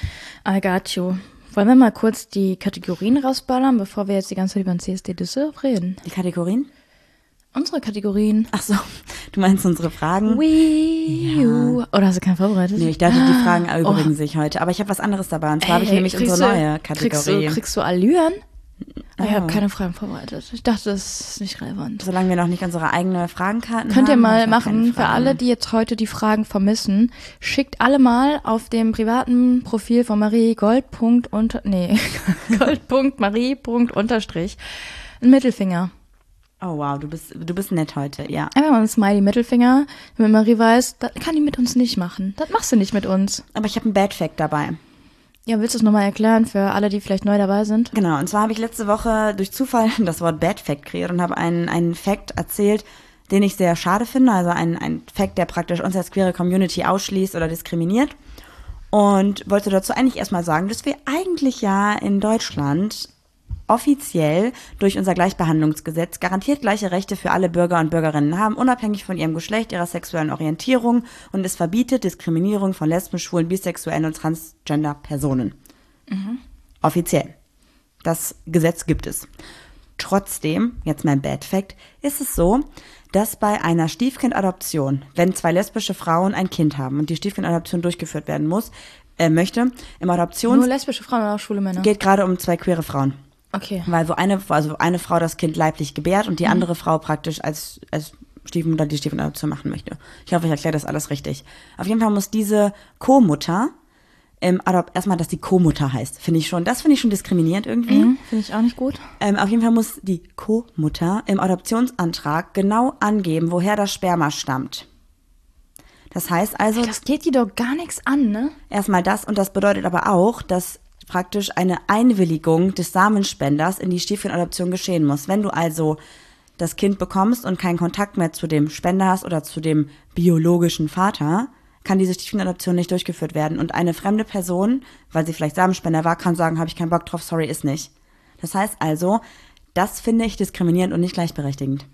A: I got you. Wollen wir mal kurz die Kategorien rausballern, bevor wir jetzt die ganze Zeit über den C S D Düsseldorf reden?
B: Die Kategorien?
A: Unsere Kategorien.
B: Ach so, du meinst unsere Fragen?
A: Wii U. Ja. Oder hast du keinen vorbereitet?
B: Nee, ich dachte, die Fragen erübrigen oh. sich heute. Aber ich habe was anderes dabei. Und zwar habe ich nämlich unsere
A: du,
B: neue Kategorie.
A: Kriegst du, kriegst du Allüren?
B: Oh.
A: Ich habe keine Fragen vorbereitet. Ich dachte, das ist nicht relevant.
B: Solange wir noch nicht unsere eigene Fragenkarten
A: Könnt
B: haben.
A: Könnt ihr mal machen, für alle, die jetzt heute die Fragen vermissen, schickt alle mal auf dem privaten Profil von Marie Gold. Unter, nee, Gold.marie. Unterstrich einen Mittelfinger.
B: Oh wow, du bist, du bist nett heute, ja.
A: Einfach mal ein Smiley Mittelfinger, damit Marie weiß, das kann die mit uns nicht machen. Das machst du nicht mit uns.
B: Aber ich habe einen Bad Fact dabei.
A: Ja, willst du es nochmal erklären für alle, die vielleicht neu dabei sind?
B: Genau, und zwar habe ich letzte Woche durch Zufall das Wort Bad Fact kreiert und habe einen, einen Fact erzählt, den ich sehr schade finde. Also ein, ein Fact, der praktisch uns als queere Community ausschließt oder diskriminiert. Und wollte dazu eigentlich erstmal sagen, dass wir eigentlich ja in Deutschland offiziell durch unser Gleichbehandlungsgesetz garantiert gleiche Rechte für alle Bürger und Bürgerinnen haben, unabhängig von ihrem Geschlecht, ihrer sexuellen Orientierung, und es verbietet Diskriminierung von lesben, schwulen, bisexuellen und transgender Personen. Mhm. Offiziell. Das Gesetz gibt es. Trotzdem, jetzt mein Bad Fact, ist es so, dass bei einer Stiefkindadoption, wenn zwei lesbische Frauen ein Kind haben und die Stiefkindadoption durchgeführt werden muss, äh, möchte, im Adoptions...
A: Nur lesbische Frauen oder auch schwule Männer?
B: Geht gerade um zwei queere Frauen.
A: Okay.
B: Weil so eine, also eine Frau das Kind leiblich gebärt und die mhm. andere Frau praktisch als, als Stiefmutter die Stiefmutter machen möchte. Ich hoffe, ich erkläre das alles richtig. Auf jeden Fall muss diese Co-Mutter, ähm, erstmal, dass die Co-Mutter heißt, finde ich schon, das finde ich schon diskriminierend irgendwie.
A: Mhm, finde ich auch nicht gut.
B: Ähm, auf jeden Fall muss die Co-Mutter im Adoptionsantrag genau angeben, woher das Sperma stammt. Das heißt also...
A: Das geht die doch gar nichts an, ne?
B: Erstmal das und das bedeutet aber auch, dass praktisch eine Einwilligung des Samenspenders in die Stiefkindadoption geschehen muss. Wenn du also das Kind bekommst und keinen Kontakt mehr zu dem Spender hast oder zu dem biologischen Vater, kann diese Stiefkindadoption nicht durchgeführt werden. Und eine fremde Person, weil sie vielleicht Samenspender war, kann sagen, habe ich keinen Bock drauf, sorry, ist nicht. Das heißt also, das finde ich diskriminierend und nicht gleichberechtigend.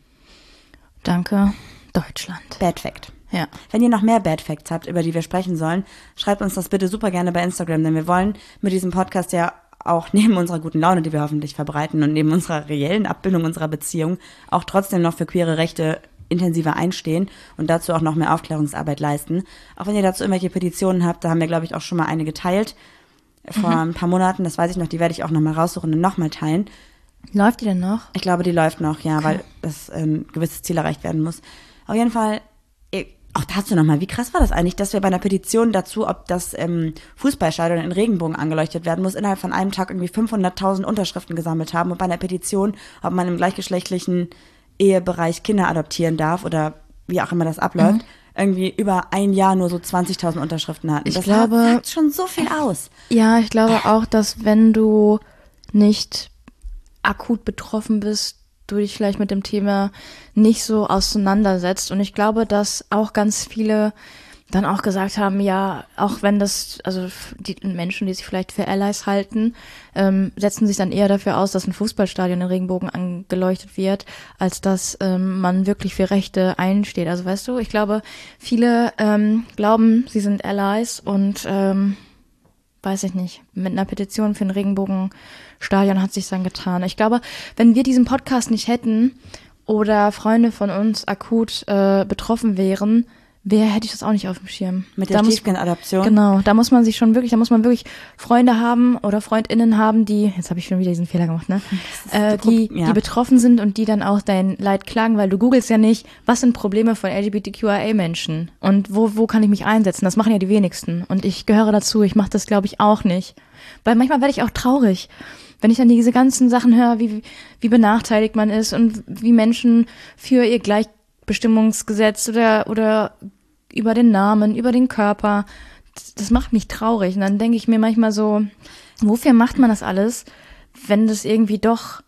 A: Danke, Deutschland.
B: Bad Fact.
A: Ja.
B: Wenn ihr noch mehr Bad Facts habt, über die wir sprechen sollen, schreibt uns das bitte super gerne bei Instagram, denn wir wollen mit diesem Podcast ja auch neben unserer guten Laune, die wir hoffentlich verbreiten und neben unserer reellen Abbildung unserer Beziehung auch trotzdem noch für queere Rechte intensiver einstehen und dazu auch noch mehr Aufklärungsarbeit leisten. Auch wenn ihr dazu irgendwelche Petitionen habt, da haben wir, glaube ich, auch schon mal eine geteilt vor mhm. ein paar Monaten, das weiß ich noch, die werde ich auch nochmal raussuchen und nochmal teilen.
A: Läuft die denn noch?
B: Ich glaube, die läuft noch, ja, okay. Weil das ein gewisses Ziel erreicht werden muss. Auf jeden Fall, auch dazu nochmal, wie krass war das eigentlich, dass wir bei einer Petition dazu, ob das ähm, Fußballstadion in Regenbogen angeleuchtet werden muss, innerhalb von einem Tag irgendwie fünfhunderttausend Unterschriften gesammelt haben und bei einer Petition, ob man im gleichgeschlechtlichen Ehebereich Kinder adoptieren darf oder wie auch immer das abläuft, mhm. irgendwie über ein Jahr nur so zwanzigtausend Unterschriften hatten.
A: Ich
B: das
A: glaube,
B: sagt schon so viel aus.
A: Ja, ich glaube auch, dass wenn du nicht akut betroffen bist, du dich vielleicht mit dem Thema nicht so auseinandersetzt. Und ich glaube, dass auch ganz viele dann auch gesagt haben, ja, auch wenn das, also die Menschen, die sich vielleicht für Allies halten, ähm, setzen sich dann eher dafür aus, dass ein Fußballstadion in Regenbogen angeleuchtet wird, als dass ähm, man wirklich für Rechte einsteht. Also weißt du, ich glaube, viele ähm, glauben, sie sind Allies und ähm, weiß ich nicht, mit einer Petition für ein Regenbogenstadion hat sich's dann getan. Ich glaube, wenn wir diesen Podcast nicht hätten oder Freunde von uns akut äh, betroffen wären, wer hätte ich das auch nicht auf dem Schirm.
B: Mit der Stiefkindadoption?
A: Genau, da muss man sich schon wirklich, da muss man wirklich Freunde haben oder FreundInnen haben, die, jetzt habe ich schon wieder diesen Fehler gemacht, ne? Äh, die, ja. die betroffen sind und die dann auch dein Leid klagen, weil du googelst ja nicht, was sind Probleme von L G B T Q I A-Menschen und wo, wo kann ich mich einsetzen? Das machen ja die wenigsten und ich gehöre dazu, ich mache das glaube ich auch nicht. Weil manchmal werde ich auch traurig, wenn ich dann diese ganzen Sachen höre, wie, wie benachteiligt man ist und wie Menschen für ihr Gleichbestimmungsgesetz oder, oder über den Namen, über den Körper, das, das macht mich traurig. Und dann denke ich mir manchmal so, wofür macht man das alles, wenn das irgendwie doch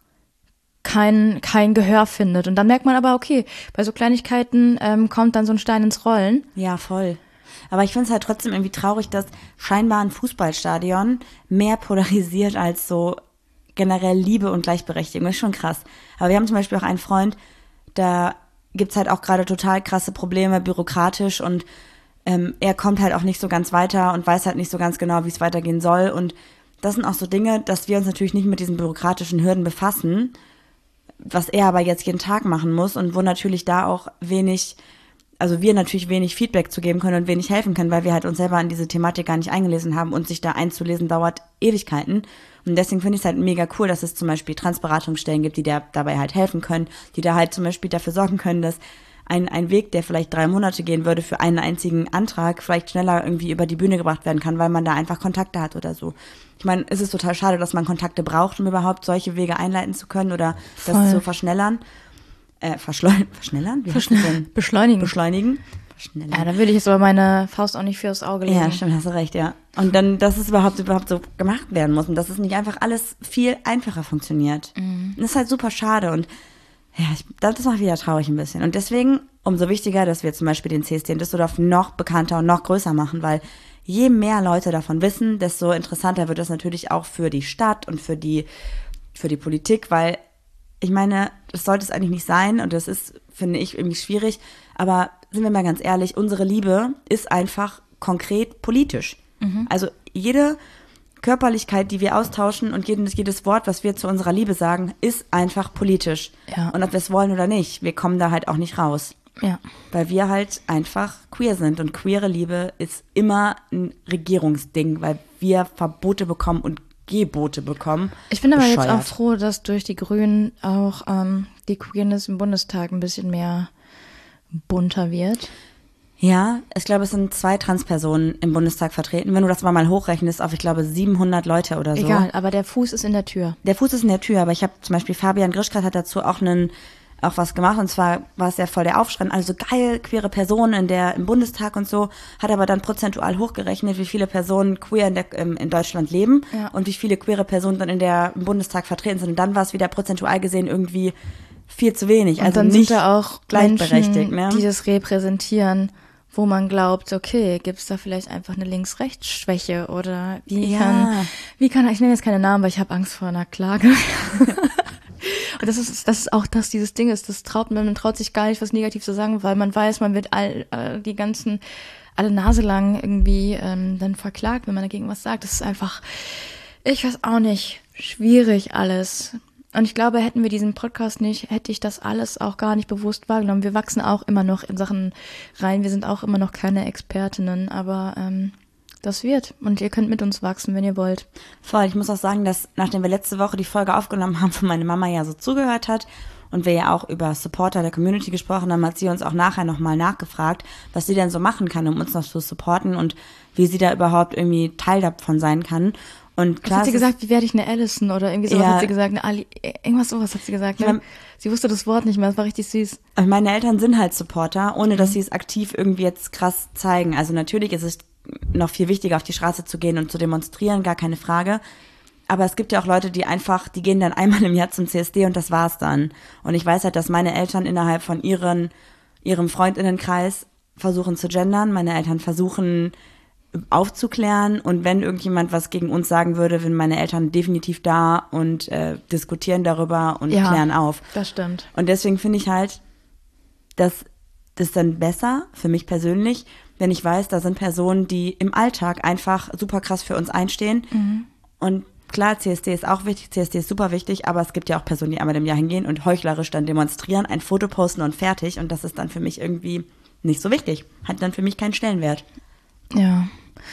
A: kein, kein Gehör findet? Und dann merkt man aber, okay, bei so Kleinigkeiten ähm, kommt dann so ein Stein ins Rollen.
B: Ja, voll. Aber ich finde es halt trotzdem irgendwie traurig, dass scheinbar ein Fußballstadion mehr polarisiert als so generell Liebe und Gleichberechtigung. Das ist schon krass. Aber wir haben zum Beispiel auch einen Freund, da gibt's halt auch gerade total krasse Probleme, bürokratisch und ähm, er kommt halt auch nicht so ganz weiter und weiß halt nicht so ganz genau, wie es weitergehen soll. Und das sind auch so Dinge, dass wir uns natürlich nicht mit diesen bürokratischen Hürden befassen, was er aber jetzt jeden Tag machen muss und wo natürlich da auch wenig, also wir natürlich wenig Feedback zu geben können und wenig helfen können, weil wir halt uns selber an diese Thematik gar nicht eingelesen haben und sich da einzulesen dauert Ewigkeiten. Und deswegen finde ich es halt mega cool, dass es zum Beispiel Transberatungsstellen gibt, die da dabei halt helfen können, die da halt zum Beispiel dafür sorgen können, dass ein, ein Weg, der vielleicht drei Monate gehen würde für einen einzigen Antrag, vielleicht schneller irgendwie über die Bühne gebracht werden kann, weil man da einfach Kontakte hat oder so. Ich meine, es ist total schade, dass man Kontakte braucht, um überhaupt solche Wege einleiten zu können oder das Voll. zu verschnellern. Äh, verschleun- verschnellern? Wie
A: Verschne- heißt das denn? Beschleunigen.
B: Beschleunigen.
A: Schneller. Ja, da würde ich jetzt aber meine Faust auch nicht fürs Auge legen.
B: Ja, stimmt, hast du recht, ja. Und dann, dass es überhaupt überhaupt so gemacht werden muss und dass es nicht einfach alles viel einfacher funktioniert. Mhm. Das ist halt super schade und ja, ich, das macht wieder traurig ein bisschen. Und deswegen umso wichtiger, dass wir zum Beispiel den C S D in Düsseldorf noch bekannter und noch größer machen, weil je mehr Leute davon wissen, desto interessanter wird das natürlich auch für die Stadt und für die, für die Politik, weil ich meine, das sollte es eigentlich nicht sein und das ist, finde ich, irgendwie schwierig, aber sind wir mal ganz ehrlich, unsere Liebe ist einfach konkret politisch. Mhm. Also jede Körperlichkeit, die wir austauschen und jedes, jedes Wort, was wir zu unserer Liebe sagen, ist einfach politisch. Ja. Und ob wir es wollen oder nicht, wir kommen da halt auch nicht raus.
A: Ja.
B: Weil wir halt einfach queer sind und queere Liebe ist immer ein Regierungsding, weil wir Verbote bekommen und Gebote bekommen.
A: Ich bin aber
B: Bescheuert.
A: jetzt auch froh, dass durch die Grünen auch ähm, die Queerness im Bundestag ein bisschen mehr bunter wird.
B: Ja, ich glaube, es sind zwei Transpersonen im Bundestag vertreten. Wenn du das mal hochrechnest auf, ich glaube, siebenhundert Leute oder so.
A: Egal, aber der Fuß ist in der Tür.
B: Der Fuß ist in der Tür, aber ich habe zum Beispiel Fabian Grischkat hat dazu auch einen auch was gemacht und zwar war es ja voll der Aufschrei, also geil, queere Personen in der im Bundestag und so, hat aber dann prozentual hochgerechnet, wie viele Personen queer in, der, in Deutschland leben
A: Ja.
B: und wie viele queere Personen dann in der im Bundestag vertreten sind und dann war es wieder prozentual gesehen irgendwie viel zu wenig,
A: Und
B: also
A: dann
B: nicht
A: sind da auch
B: gleichberechtigt,
A: Menschen,
B: ne?
A: die das repräsentieren, wo man glaubt, okay, gibt es da vielleicht einfach eine Links-Rechts-Schwäche oder wie
B: Ja.
A: kann, wie kann, ich nenne jetzt keine Namen, weil ich habe Angst vor einer Klage. Und das ist, das ist auch das, dieses Ding ist, das traut man, man traut sich gar nicht, was negativ zu sagen, weil man weiß, man wird all, äh, die ganzen, alle Nase lang irgendwie ähm, dann verklagt, wenn man dagegen was sagt. Das ist einfach, ich weiß auch nicht, schwierig alles. Und ich glaube, hätten wir diesen Podcast nicht, hätte ich das alles auch gar nicht bewusst wahrgenommen. Wir wachsen auch immer noch in Sachen rein. Wir sind auch immer noch keine Expertinnen, aber ähm, das wird. Und ihr könnt mit uns wachsen, wenn ihr wollt.
B: Voll, ich muss auch sagen, dass nachdem wir letzte Woche die Folge aufgenommen haben, wo meine Mama ja so zugehört hat und wir ja auch über Supporter der Community gesprochen haben, hat sie uns auch nachher nochmal nachgefragt, was sie denn so machen kann, um uns noch zu supporten und wie sie da überhaupt irgendwie Teil davon sein kann. Und klar,
A: Was hat sie
B: es ist-
A: gesagt, wie werde ich eine Allison oder irgendwie sowas
B: Ja.
A: hat sie gesagt, eine Ali, irgendwas sowas hat sie gesagt. Ne?
B: Ich mein-
A: Sie wusste das Wort nicht mehr, das war richtig süß.
B: Also meine Eltern sind halt Supporter, ohne dass sie es aktiv irgendwie jetzt krass zeigen. Also natürlich ist es noch viel wichtiger, auf die Straße zu gehen und zu demonstrieren, gar keine Frage. Aber es gibt ja auch Leute, die einfach, die gehen dann einmal im Jahr zum C S D und das war's dann. Und ich weiß halt, dass meine Eltern innerhalb von ihren, ihrem Freundinnenkreis versuchen zu gendern. Meine Eltern versuchen aufzuklären und wenn irgendjemand was gegen uns sagen würde, sind meine Eltern definitiv da und äh, diskutieren darüber und
A: Ja.
B: klären auf.
A: Das stimmt.
B: Und deswegen finde ich halt, dass das dann besser, für mich persönlich, wenn ich weiß, da sind Personen, die im Alltag einfach super krass für uns einstehen.
A: Mhm.
B: Und klar, C S D ist auch wichtig, C S D ist super wichtig, aber es gibt ja auch Personen, die einmal im Jahr hingehen und heuchlerisch dann demonstrieren, ein Foto posten und fertig. Und das ist dann für mich irgendwie nicht so wichtig. Hat dann für mich keinen Stellenwert.
A: Ja.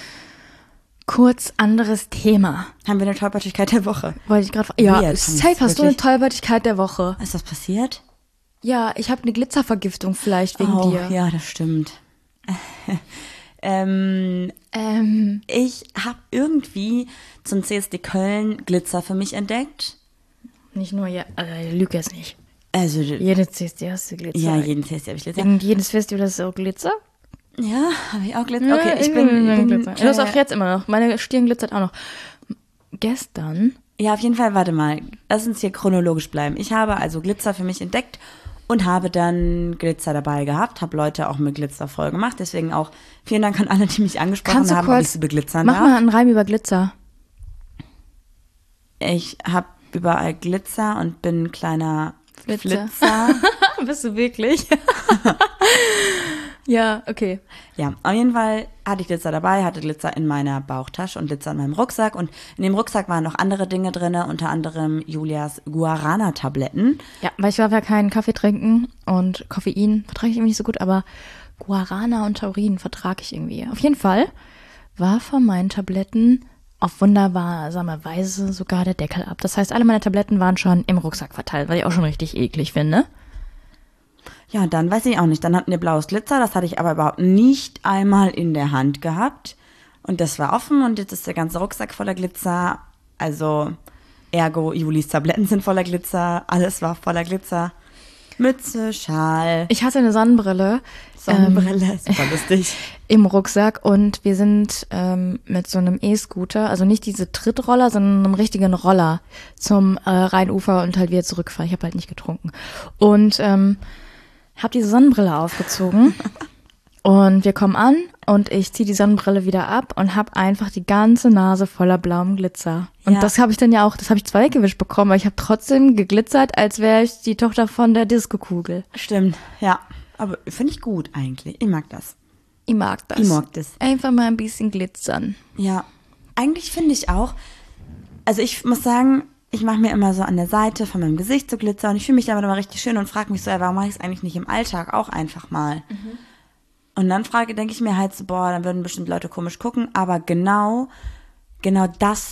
A: Kurz anderes Thema.
B: Haben wir eine Tollpatschigkeit der Woche?
A: Wollte ich gerade Ja,
B: Weird.
A: safe, hast du eine
B: Wirklich?
A: Tollpatschigkeit der Woche?
B: Ist das passiert?
A: Ja, ich habe eine Glitzervergiftung vielleicht wegen
B: oh,
A: dir.
B: ja, das stimmt. ähm,
A: Ähm,
B: Ich habe irgendwie zum C S D Köln Glitzer für mich entdeckt.
A: nicht nur, ja, äh, lüge jetzt nicht.
B: Also,
A: Jede C S D hast du Glitzer.
B: ja, jeden C S D habe ich Glitzer.
A: Wegen jedes Festival ist auch Glitzer.
B: Ja, habe ich auch Glitzer. Okay, ich bin,
A: Ja,
B: bin
A: Glitzer. Das ist auch jetzt immer noch. Meine Stirn glitzert auch noch. Gestern,
B: Ja, auf jeden Fall, warte mal. Lass uns hier chronologisch bleiben. Ich habe also Glitzer für mich entdeckt und habe dann Glitzer dabei gehabt, habe Leute auch mit Glitzer voll gemacht. Deswegen auch vielen Dank an alle, die mich angesprochen
A: kannst du
B: haben, ob ich
A: kurz,
B: sie beglitzern
A: mach
B: darf.
A: mal einen Reim über Glitzer.
B: Ich habe überall Glitzer und bin ein kleiner
A: Flitzer.
B: Flitzer.
A: Bist du wirklich? Ja, okay.
B: Ja, auf jeden Fall hatte ich Glitzer dabei, hatte Glitzer in meiner Bauchtasche und Glitzer in meinem Rucksack. Und in dem Rucksack waren noch andere Dinge drin, unter anderem Julias Guarana-Tabletten.
A: Ja, weil ich darf ja keinen Kaffee trinken und Koffein vertrage ich irgendwie nicht so gut, aber Guarana und Taurin vertrage ich irgendwie. Auf jeden Fall war von meinen Tabletten auf wundersame Weise sogar der Deckel ab. Das heißt, alle meine Tabletten waren schon im Rucksack verteilt, was ich auch schon richtig eklig finde.
B: Ja, und dann weiß ich auch nicht. Dann hatten wir blaues Glitzer, das hatte ich aber überhaupt nicht einmal in der Hand gehabt. Und das war offen und jetzt ist der ganze Rucksack voller Glitzer. Also, ergo, Julis Tabletten sind voller Glitzer, alles war voller Glitzer. Mütze, Schal,
A: Ich hatte eine Sonnenbrille
B: Sonnenbrille, super lustig.
A: im Rucksack und wir sind ähm, mit so einem E-Scooter, also nicht diese Trittroller, sondern einem richtigen Roller zum äh, Rheinufer und halt wieder zurückfahren. Ich habe halt nicht getrunken. Und ähm, habe diese Sonnenbrille aufgezogen und wir kommen an und ich ziehe die Sonnenbrille wieder ab und habe einfach die ganze Nase voller blauem Glitzer. Und
B: Ja.
A: das habe ich dann ja auch, das habe ich zwar weggewischt bekommen, aber ich habe trotzdem geglitzert, als wäre ich die Tochter von der Disco-Kugel.
B: Stimmt, ja. Aber finde ich gut eigentlich. Ich mag das.
A: Ich mag das.
B: Ich mag das.
A: Einfach mal ein bisschen glitzern.
B: Ja, eigentlich finde ich auch, also ich muss sagen, ich mache mir immer so an der Seite von meinem Gesicht so Glitzer und ich fühle mich damit immer richtig schön und frage mich so, ey, warum mache ich es eigentlich nicht im Alltag auch einfach mal? Und dann frage, denke ich mir halt so, boah, dann würden bestimmt Leute komisch gucken, aber genau, genau das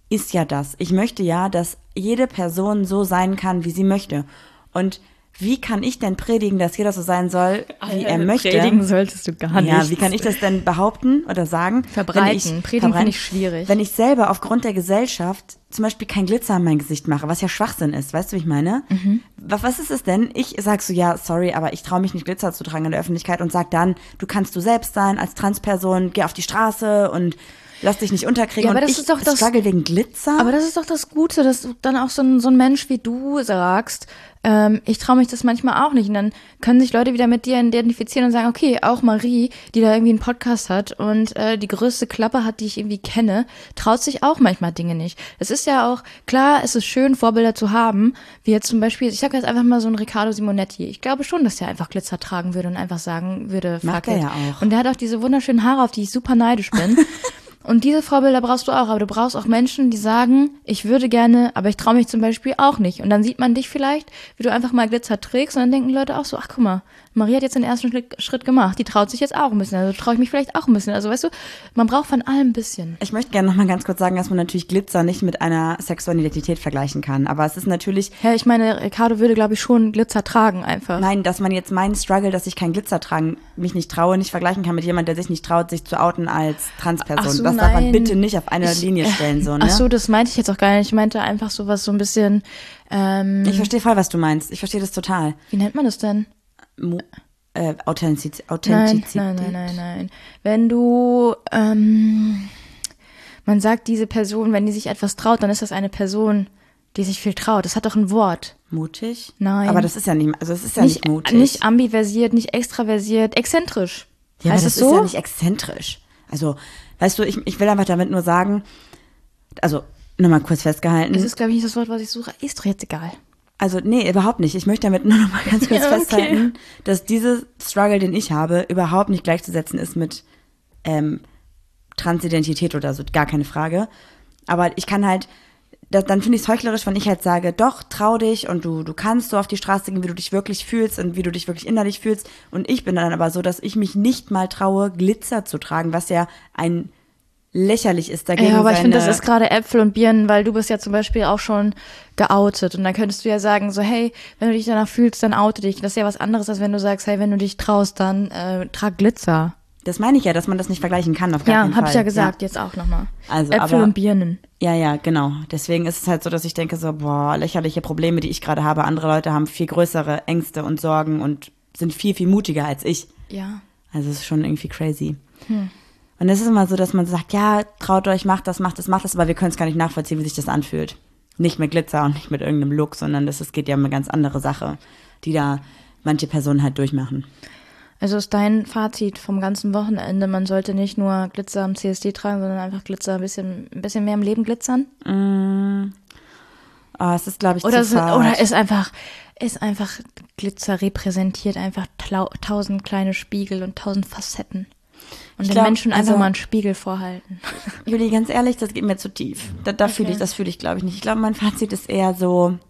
B: ist ja das. Ich möchte ja, dass jede Person so sein kann, wie sie möchte. Und wie kann ich denn predigen, dass jeder so sein soll, wie er möchte?
A: Predigen solltest du gar nicht.
B: Ja, wie kann ich das denn behaupten oder sagen?
A: Verbreiten.
B: Ich,
A: Predigen finde ich schwierig.
B: Wenn ich selber aufgrund der Gesellschaft zum Beispiel kein Glitzer an mein Gesicht mache, was ja Schwachsinn ist, weißt du, wie ich meine? Mhm. Was, was ist es denn? Ich sag so, ja, sorry, aber ich traue mich nicht, Glitzer zu tragen in der Öffentlichkeit und sag dann, du kannst du selbst sein als Transperson, geh auf die Straße und lass dich nicht unterkriegen.
A: Ja, aber
B: und
A: das
B: ich
A: ist doch das,
B: struggle wegen Glitzer.
A: Aber das ist doch das Gute, dass dann auch so ein, so ein Mensch wie du sagst, ähm, ich traue mich das manchmal auch nicht. Und dann können sich Leute wieder mit dir identifizieren und sagen, okay, auch Marie, die da irgendwie einen Podcast hat und äh, die größte Klappe hat, die ich irgendwie kenne, traut sich auch manchmal Dinge nicht. Es ist ja auch, klar, es ist schön, Vorbilder zu haben, wie jetzt zum Beispiel, ich sag jetzt einfach mal so einen Riccardo Simonetti. Ich glaube schon, dass der einfach Glitzer tragen würde und einfach sagen würde, fuck
B: Macht er
A: it.
B: ja auch.
A: Und der hat auch diese wunderschönen Haare, auf die ich super neidisch bin. Und diese Vorbilder brauchst du auch, aber du brauchst auch Menschen, die sagen, ich würde gerne, aber ich traue mich zum Beispiel auch nicht. Und dann sieht man dich vielleicht, wie du einfach mal Glitzer trägst und dann denken Leute auch so, ach guck mal, Marie hat jetzt den ersten Schritt gemacht, die traut sich jetzt auch ein bisschen, also traue ich mich vielleicht auch ein bisschen. Also weißt du, man braucht von allem ein bisschen.
B: Ich möchte gerne noch mal ganz kurz sagen, dass man natürlich Glitzer nicht mit einer sexuellen Identität vergleichen kann, aber es ist natürlich...
A: Ja, ich meine, Riccardo würde, glaube ich, schon Glitzer tragen einfach.
B: Nein, dass man jetzt meinen Struggle, dass ich kein Glitzer tragen, mich nicht traue, nicht vergleichen kann mit jemandem, der sich nicht traut, sich zu outen als Transperson.
A: Ach so,
B: das
A: nein.
B: darf man bitte nicht auf eine
A: ich,
B: Linie stellen. So, ne?
A: Ach so, das meinte ich jetzt auch gar nicht. Ich meinte einfach sowas so ein bisschen... Ähm,
B: ich verstehe voll, was du meinst. Ich verstehe das total.
A: Wie nennt man das denn?
B: Mo- äh, Authentiz-
A: Nein,
B: Authentizität.
A: nein, nein, nein, nein. Wenn du, ähm, man sagt, diese Person, wenn die sich etwas traut, dann ist das eine Person, die sich viel traut. Das hat doch ein Wort.
B: Mutig?
A: Nein.
B: Aber das ist ja nicht, also es ist ja nicht,
A: Nicht,
B: mutig.
A: nicht ambiversiert, nicht extraversiert, exzentrisch.
B: Ja, aber
A: heißt
B: das
A: es
B: ist
A: so?
B: ja nicht exzentrisch. Also, weißt du, ich, ich will einfach damit nur sagen, also, nochmal kurz festgehalten.
A: Das ist, glaube ich, nicht das Wort, was ich suche. Ist doch jetzt egal.
B: Also, nee, überhaupt nicht. Ich möchte damit nur noch mal ganz kurz
A: Ja, okay.
B: festhalten, dass dieser Struggle, den ich habe, überhaupt nicht gleichzusetzen ist mit ähm, Transidentität oder so, gar keine Frage. Aber ich kann halt, da, dann finde ich es heuchlerisch, wenn ich halt sage, doch, trau dich und du, du kannst so auf die Straße gehen, wie du dich wirklich fühlst und wie du dich wirklich innerlich fühlst. Und ich bin dann aber so, dass ich mich nicht mal traue, Glitzer zu tragen, was ja ein lächerlich ist dagegen.
A: Ja, aber ich
B: seine-
A: finde, das ist gerade Äpfel und Birnen, weil du bist ja zum Beispiel auch schon geoutet. Und dann könntest du ja sagen, so, hey, wenn du dich danach fühlst, dann oute dich. Das ist ja was anderes, als wenn du sagst, hey, wenn du dich traust, dann äh, trag Glitzer.
B: Das meine ich ja, dass man das nicht vergleichen kann, auf gar
A: Ja,
B: keinen Fall.
A: habe ich ja gesagt, jetzt auch nochmal.
B: Also,
A: Äpfel
B: aber-
A: und Birnen.
B: Ja, ja, genau. Deswegen ist es halt so, dass ich denke so, boah, lächerliche Probleme, die ich gerade habe. Andere Leute haben viel größere Ängste und Sorgen und sind viel, viel mutiger als ich.
A: Ja.
B: Also es ist schon irgendwie crazy. Hm. Und es ist immer so, dass man sagt, ja, traut euch, macht das, macht das, macht das, aber wir können es gar nicht nachvollziehen, wie sich das anfühlt. Nicht mit Glitzer und nicht mit irgendeinem Look, sondern das, es geht ja um eine ganz andere Sache, die da manche Personen halt durchmachen.
A: Also ist dein Fazit vom ganzen Wochenende, man sollte nicht nur Glitzer am C S D tragen, sondern einfach Glitzer ein bisschen, ein bisschen mehr im Leben glitzern?
B: Mm. Oh, es ist, glaube ich,
A: Oder,
B: zu
A: sind,
B: fad.
A: oder ist einfach, ist einfach Glitzer repräsentiert einfach tlau- tausend kleine Spiegel und tausend Facetten. Und
B: Ich
A: den
B: glaub,
A: Menschen einfach
B: also-
A: mal einen Spiegel vorhalten.
B: Juli, ganz ehrlich, das geht mir zu tief. Da, da
A: Okay.
B: fühle ich, das fühle ich, glaube ich, nicht. Ich glaube, mein Fazit ist eher so,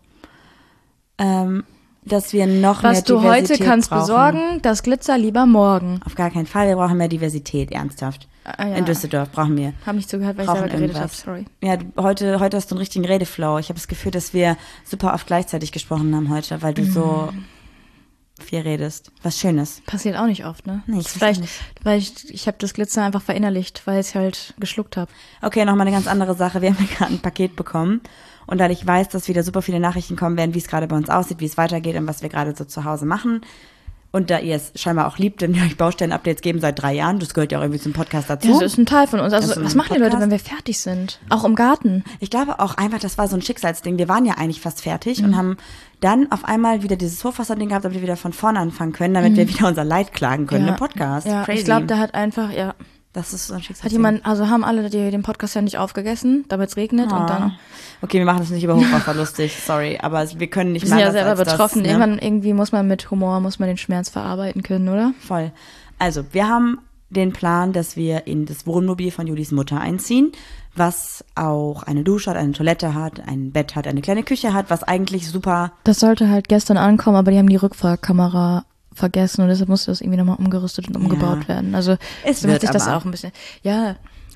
B: ähm, dass wir noch mehr
A: Was du
B: Diversität
A: heute kannst
B: brauchen.
A: besorgen, das Glitzer lieber morgen.
B: Auf gar keinen Fall. Wir brauchen mehr Diversität, ernsthaft.
A: Ah, ja.
B: In Düsseldorf brauchen wir.
A: Hab nicht zugehört, weil ich
B: brauchen
A: selber geredet habe,
B: irgendwas.
A: sorry.
B: Ja, du, heute, heute hast du einen richtigen Redeflow. Ich habe das Gefühl, dass wir super oft gleichzeitig gesprochen haben heute, weil du
A: Mhm.
B: so viel redest. Was Schönes.
A: Passiert auch nicht oft, ne?
B: Nee, ich
A: Das ist vielleicht,
B: weiß
A: weil ich, ich habe das Glitzer einfach verinnerlicht, weil ich es halt geschluckt habe.
B: Okay, nochmal eine ganz andere Sache. Wir haben ja gerade ein Paket bekommen. Und da ich weiß, dass wieder super viele Nachrichten kommen werden, wie es gerade bei uns aussieht, wie es weitergeht und was wir gerade so zu Hause machen. Und da ihr es scheinbar auch liebt, denn ihr euch Baustellen-Updates geben seit drei Jahren, das gehört ja auch irgendwie zum Podcast dazu.
A: Das ist ein Teil von uns. Also,
B: Das ist ein
A: was machen die Leute,
B: Podcast.
A: wenn wir fertig sind? Auch im Garten.
B: Ich glaube auch einfach, das war so ein Schicksalsding. Wir waren ja eigentlich fast fertig
A: Mhm.
B: und haben dann auf einmal wieder dieses Hochwasser-Ding gehabt, damit wir wieder von vorne anfangen können, damit wir wieder unser Leid klagen können
A: Mhm. Ja.
B: im Podcast.
A: Ja,
B: Crazy.
A: ich glaube, da hat einfach, ja,
B: das ist so ein Schicksalsding.
A: hat jemand, also haben alle die, den Podcast ja nicht aufgegessen, damit es regnet und dann.
B: Okay, wir machen das nicht über Hochwasser lustig, sorry, aber wir können nicht
A: Wir sind
B: mehr
A: ja
B: anders
A: selber
B: als
A: betroffen.
B: Das, ne?
A: Irgendwann, irgendwie muss man mit Humor, muss man den Schmerz verarbeiten können, oder?
B: Voll. Also, wir haben den Plan, dass wir in das Wohnmobil von Julis Mutter einziehen, was auch eine Dusche hat, eine Toilette hat, ein Bett hat, eine kleine Küche hat, was eigentlich super...
A: Das sollte halt gestern ankommen, aber die haben die Rückfahrkamera vergessen und deshalb musste das irgendwie nochmal umgerüstet und umgebaut
B: Ja.
A: werden. Also
B: Es
A: so hat
B: wird
A: sich das
B: aber.
A: auch ein bisschen. Ja,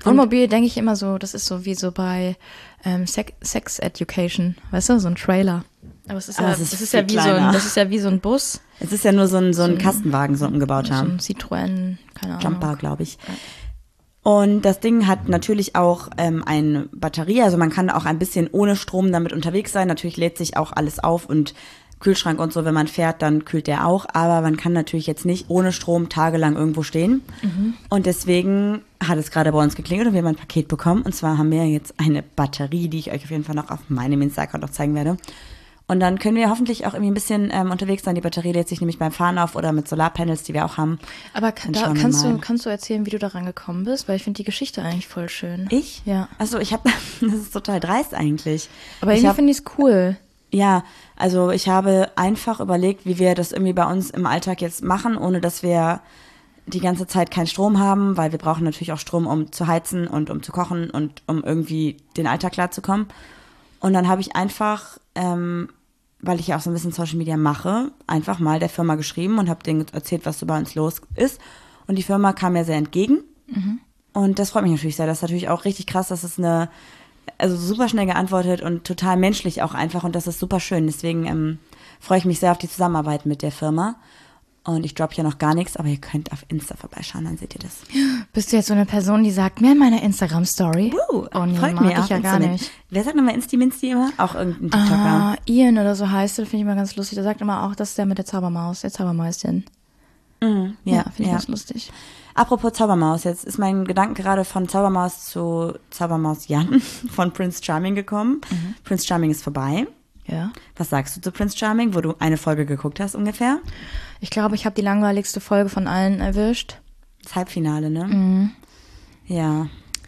A: Wohnmobil denke ich immer so, das ist so wie so bei ähm, Sex, Sex Education, weißt du, so ein Trailer. Aber es ist
B: Aber
A: ja,
B: es ist
A: das ist
B: viel
A: ja wie so
B: kleiner.
A: ein, das ist ja wie so ein Bus,
B: Es ist ja nur so ein, so ein Kastenwagen, so ein umgebauter.
A: so ein Citroën, keine Ahnung.
B: Jumper, glaube ich. Und das Ding hat natürlich auch ähm, eine Batterie, also man kann auch ein bisschen ohne Strom damit unterwegs sein. Natürlich lädt sich auch alles auf und Kühlschrank und so, wenn man fährt, dann kühlt der auch. Aber man kann natürlich jetzt nicht ohne Strom tagelang irgendwo stehen. Mhm. Und deswegen hat es gerade bei uns geklingelt und wir haben ein Paket bekommen. Und zwar haben wir jetzt eine Batterie, die ich euch auf jeden Fall noch auf meinem Insta-Account noch zeigen werde. Und dann können wir hoffentlich auch irgendwie ein bisschen ähm, unterwegs sein. Die Batterie lädt sich nämlich beim Fahren auf oder mit Solarpanels, die wir auch haben.
A: Aber kann, da, kannst, du, kannst du erzählen, wie du da rangekommen bist? Weil ich finde die Geschichte eigentlich voll schön.
B: Ich?
A: Ja.
B: Also ich habe, das ist total dreist eigentlich.
A: Aber irgendwie finde ich es cool.
B: Ja, also ich habe einfach überlegt, wie wir das irgendwie bei uns im Alltag jetzt machen, ohne dass wir die ganze Zeit keinen Strom haben, weil wir brauchen natürlich auch Strom, um zu heizen und um zu kochen und um irgendwie den Alltag klarzukommen. Und dann habe ich einfach, ähm, weil ich ja auch so ein bisschen Social Media mache, einfach mal der Firma geschrieben und habe denen erzählt, was so bei uns los ist. Und die Firma kam mir sehr entgegen. Mhm. Und das freut mich natürlich sehr. Das ist natürlich auch richtig krass, dass es eine, also super schnell geantwortet und total menschlich auch einfach. Und das ist super schön. Deswegen ähm, freue ich mich sehr auf die Zusammenarbeit mit der Firma. Und ich droppe hier noch gar nichts, aber ihr könnt auf Insta vorbeischauen, dann seht ihr das.
A: Bist du jetzt so eine Person, die sagt, mehr in meiner Instagram-Story?
B: Uh,
A: oh nee,
B: folgt
A: mag
B: mir
A: ich ja gar nicht.
B: Wer sagt nochmal Insti-Minsti immer? Auch irgendein TikToker.
A: Ah, Ian oder so heißt er, finde ich immer ganz lustig. Der sagt immer auch, das ist der mit der Zaubermaus, der Zaubermäuschen.
B: Mm, ja,
A: ja finde ich
B: ja.
A: ganz lustig.
B: Apropos Zaubermaus, jetzt ist mein Gedanke gerade von Zaubermaus zu Zaubermaus Jan von Prince Charming gekommen. Mhm. Prince Charming ist vorbei.
A: Ja.
B: Was sagst du zu Prince Charming, wo du eine Folge geguckt hast ungefähr?
A: Ich glaube, ich habe die langweiligste Folge von allen erwischt.
B: Das Halbfinale, ne?
A: Mhm.
B: Ja.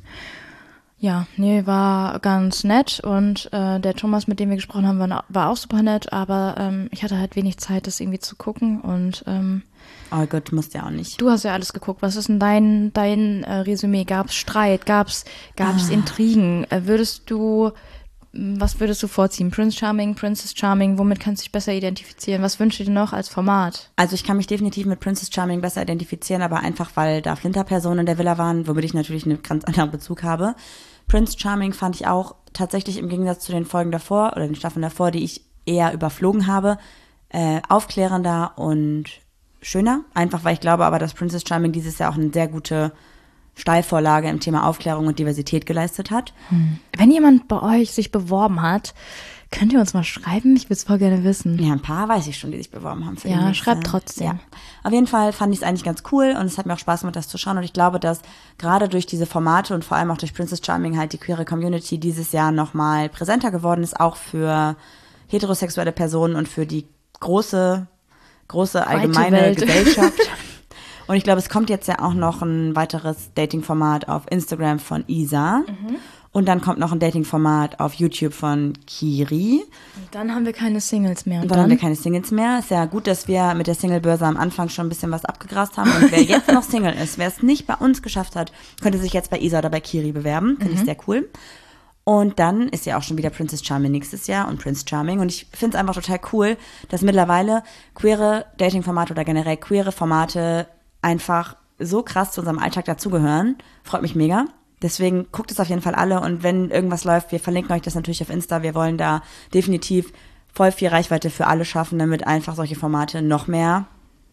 A: Ja, nee, war ganz nett und äh, der Thomas, mit dem wir gesprochen haben, war, war auch super nett, aber ähm, ich hatte halt wenig Zeit, das irgendwie zu gucken und ähm,
B: oh Gott, musst ja auch nicht.
A: Du hast ja alles geguckt. Was ist denn dein, dein äh, Resümee? Gab es Streit? Gab es ah. Intrigen? Äh, würdest du Was würdest du vorziehen? Prince Charming, Princess Charming, womit kannst du dich besser identifizieren? Was wünschst du dir noch als Format?
B: Also ich kann mich definitiv mit Princess Charming besser identifizieren, aber einfach, weil da Flinterpersonen in der Villa waren, womit ich natürlich einen ganz anderen Bezug habe. Prince Charming fand ich auch tatsächlich im Gegensatz zu den Folgen davor oder den Staffeln davor, die ich eher überflogen habe, äh, aufklärender und schöner. Einfach, weil ich glaube aber, dass Princess Charming dieses Jahr auch eine sehr gute Steilvorlage im Thema Aufklärung und Diversität geleistet hat.
A: Hm. Wenn jemand bei euch sich beworben hat, könnt ihr uns mal schreiben? Ich würde es voll gerne wissen.
B: Ja, ein paar weiß ich schon, die sich beworben haben. Für
A: ja, schreibt trotzdem.
B: Ja. Auf jeden Fall fand ich es eigentlich ganz cool und es hat mir auch Spaß gemacht, das zu schauen. Und ich glaube, dass gerade durch diese Formate und vor allem auch durch Princess Charming halt die queere Community dieses Jahr nochmal präsenter geworden ist, auch für heterosexuelle Personen und für die große, große allgemeine Gesellschaft. Und ich glaube, es kommt jetzt ja auch noch ein weiteres Dating-Format auf Instagram von Isa. Mhm. Und dann kommt noch ein Dating-Format auf YouTube von Kiri.
A: Und dann haben wir keine Singles mehr.
B: Und, und dann, dann haben wir keine Singles mehr. Ist ja gut, dass wir mit der Single-Börse am Anfang schon ein bisschen was abgegrast haben. Und wer jetzt noch Single ist, wer es nicht bei uns geschafft hat, könnte sich jetzt bei Isa oder bei Kiri bewerben. Finde mhm. ich sehr cool. Und dann ist ja auch schon wieder Princess Charming nächstes Jahr und Prince Charming. Und ich finde es einfach total cool, dass mittlerweile queere Dating-Formate oder generell queere Formate einfach so krass zu unserem Alltag dazugehören. Freut mich mega. Deswegen guckt es auf jeden Fall alle und wenn irgendwas läuft, wir verlinken euch das natürlich auf Insta. Wir wollen da definitiv voll viel Reichweite für alle schaffen, damit einfach solche Formate noch mehr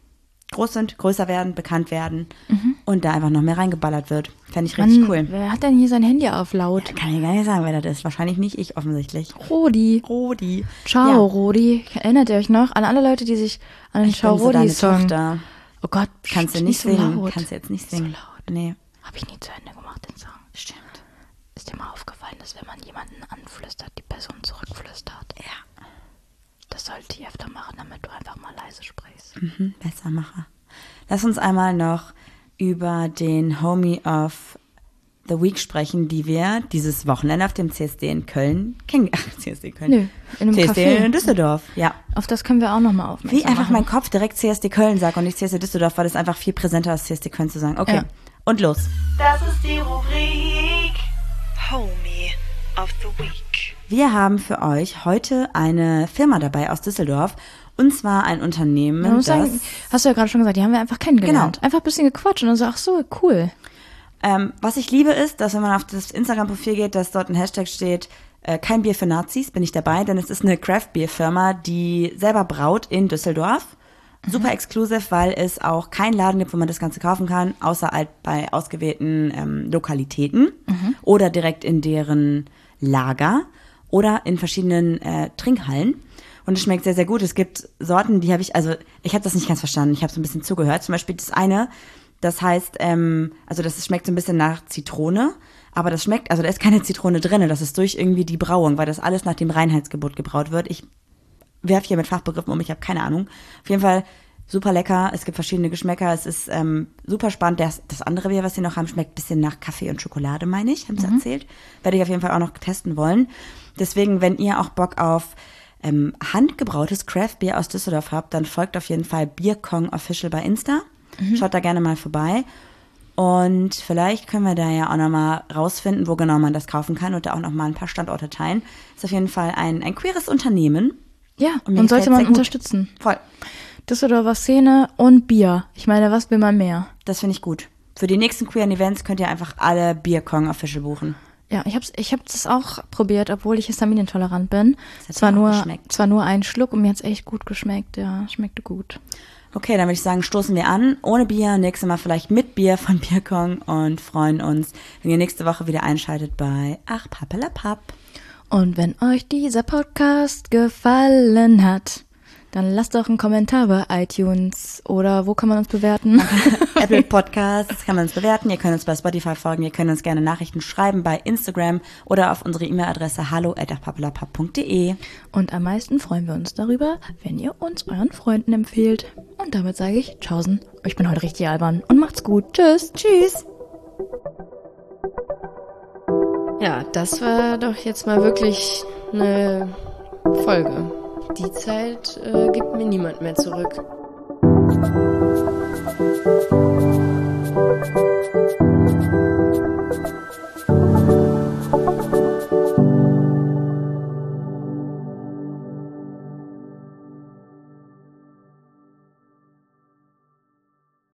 B: groß sind, größer werden, bekannt werden mhm. und da einfach noch mehr reingeballert wird. Fände ich richtig
A: Mann,
B: cool.
A: Wer hat denn hier sein Handy auf laut?
B: Ja, kann ich gar nicht sagen, wer das ist. Wahrscheinlich nicht ich, offensichtlich.
A: Rodi.
B: Rodi.
A: Ciao, ja. Rodi. Erinnert ihr euch noch an alle Leute, die sich an den
B: ich
A: Ciao Rodi-Song...
B: Oh Gott, kannst du nicht
A: so
B: singen.
A: Laut.
B: Kannst du jetzt nicht singen.
A: So laut.
B: Nee.
A: Hab ich nie zu Ende gemacht, den Song.
B: Stimmt.
A: Ist dir mal aufgefallen, dass wenn man jemanden anflüstert, die Person zurückflüstert?
B: Ja.
A: Das sollte ich öfter machen, damit du einfach mal leise sprichst.
B: Mhm, besser mache. Lass uns einmal noch über den Homie of the Week sprechen, die wir dieses Wochenende auf dem C S D in Köln kennengelernt haben. C S D in Köln.
A: Nö, in einem
B: C S D
A: Café.
B: in Düsseldorf, ja.
A: Auf das können wir auch nochmal aufmerksam
B: Wie einfach
A: machen.
B: mein Kopf direkt C S D Köln sagt und nicht C S D Düsseldorf, weil das einfach viel präsenter als C S D Köln zu sagen. Okay, ja. Und los.
C: Das ist die Rubrik Homie of the Week.
B: Wir haben für euch heute eine Firma dabei aus Düsseldorf. Und zwar ein Unternehmen,
A: ja,
B: das...
A: Sagen, hast du ja gerade schon gesagt, die haben wir einfach kennengelernt.
B: Genau.
A: Einfach ein bisschen gequatscht und dann so, ach so, cool.
B: Ähm, was ich liebe ist, dass wenn man auf das Instagram-Profil geht, dass dort ein Hashtag steht, äh, kein Bier für Nazis, bin ich dabei, denn es ist eine Craft-Bier-Firma, die selber braut in Düsseldorf. Super mhm. exclusive, weil es auch keinen Laden gibt, wo man das Ganze kaufen kann, außer halt bei ausgewählten ähm, Lokalitäten mhm. oder direkt in deren Lager oder in verschiedenen äh, Trinkhallen. Und es schmeckt sehr, sehr gut. Es gibt Sorten, die habe ich, also ich habe das nicht ganz verstanden, ich habe so ein bisschen zugehört. Zum Beispiel das eine, das heißt, ähm, also das schmeckt so ein bisschen nach Zitrone, aber das schmeckt, also da ist keine Zitrone drin, das ist durch irgendwie die Brauung, weil das alles nach dem Reinheitsgebot gebraut wird. Ich werfe hier mit Fachbegriffen um, ich habe keine Ahnung. Auf jeden Fall super lecker, es gibt verschiedene Geschmäcker, es ist ähm, super spannend. Das, das andere Bier, was sie noch haben, schmeckt ein bisschen nach Kaffee und Schokolade, meine ich, haben sie mhm. erzählt. Werde ich auf jeden Fall auch noch testen wollen. Deswegen, wenn ihr auch Bock auf ähm, handgebrautes Craft-Bier aus Düsseldorf habt, dann folgt auf jeden Fall Bierkong Official bei Insta. Mhm. Schaut da gerne mal vorbei. Und vielleicht können wir da ja auch nochmal rausfinden, wo genau man das kaufen kann und da auch nochmal ein paar Standorte teilen. Ist auf jeden Fall ein, ein queeres Unternehmen.
A: Ja, und, und sollte man unterstützen.
B: Voll.
A: Düsseldorfer Szene und Bier. Ich meine, was will man mehr?
B: Das finde ich gut. Für die nächsten queeren Events könnt ihr einfach alle Bierkong Official buchen.
A: Ja, ich hab's, ich hab das auch probiert, obwohl ich histaminintolerant bin. Zwar nur, zwar nur ein Schluck und mir hat's echt gut geschmeckt. Ja, schmeckte gut.
B: Okay, dann würde ich sagen, stoßen wir an. Ohne Bier, nächstes Mal vielleicht mit Bier von Bierkong und freuen uns, wenn ihr nächste Woche wieder einschaltet bei Ach Pappelapapp.
A: Und wenn euch dieser Podcast gefallen hat, dann lasst doch einen Kommentar bei iTunes oder wo kann man uns bewerten?
B: Apple Podcasts kann man uns bewerten. Ihr könnt uns bei Spotify folgen. Ihr könnt uns gerne Nachrichten schreiben bei Instagram oder auf unsere E-Mail-Adresse hallo at achpappelapapp punkt de.
A: Und am meisten freuen wir uns darüber, wenn ihr uns euren Freunden empfehlt. Und damit sage ich Tschaußen. Ich bin heute richtig albern und macht's gut. Tschüss. Tschüss.
D: Ja, das war doch jetzt mal wirklich eine Folge. Die Zeit äh, gibt mir niemand mehr zurück.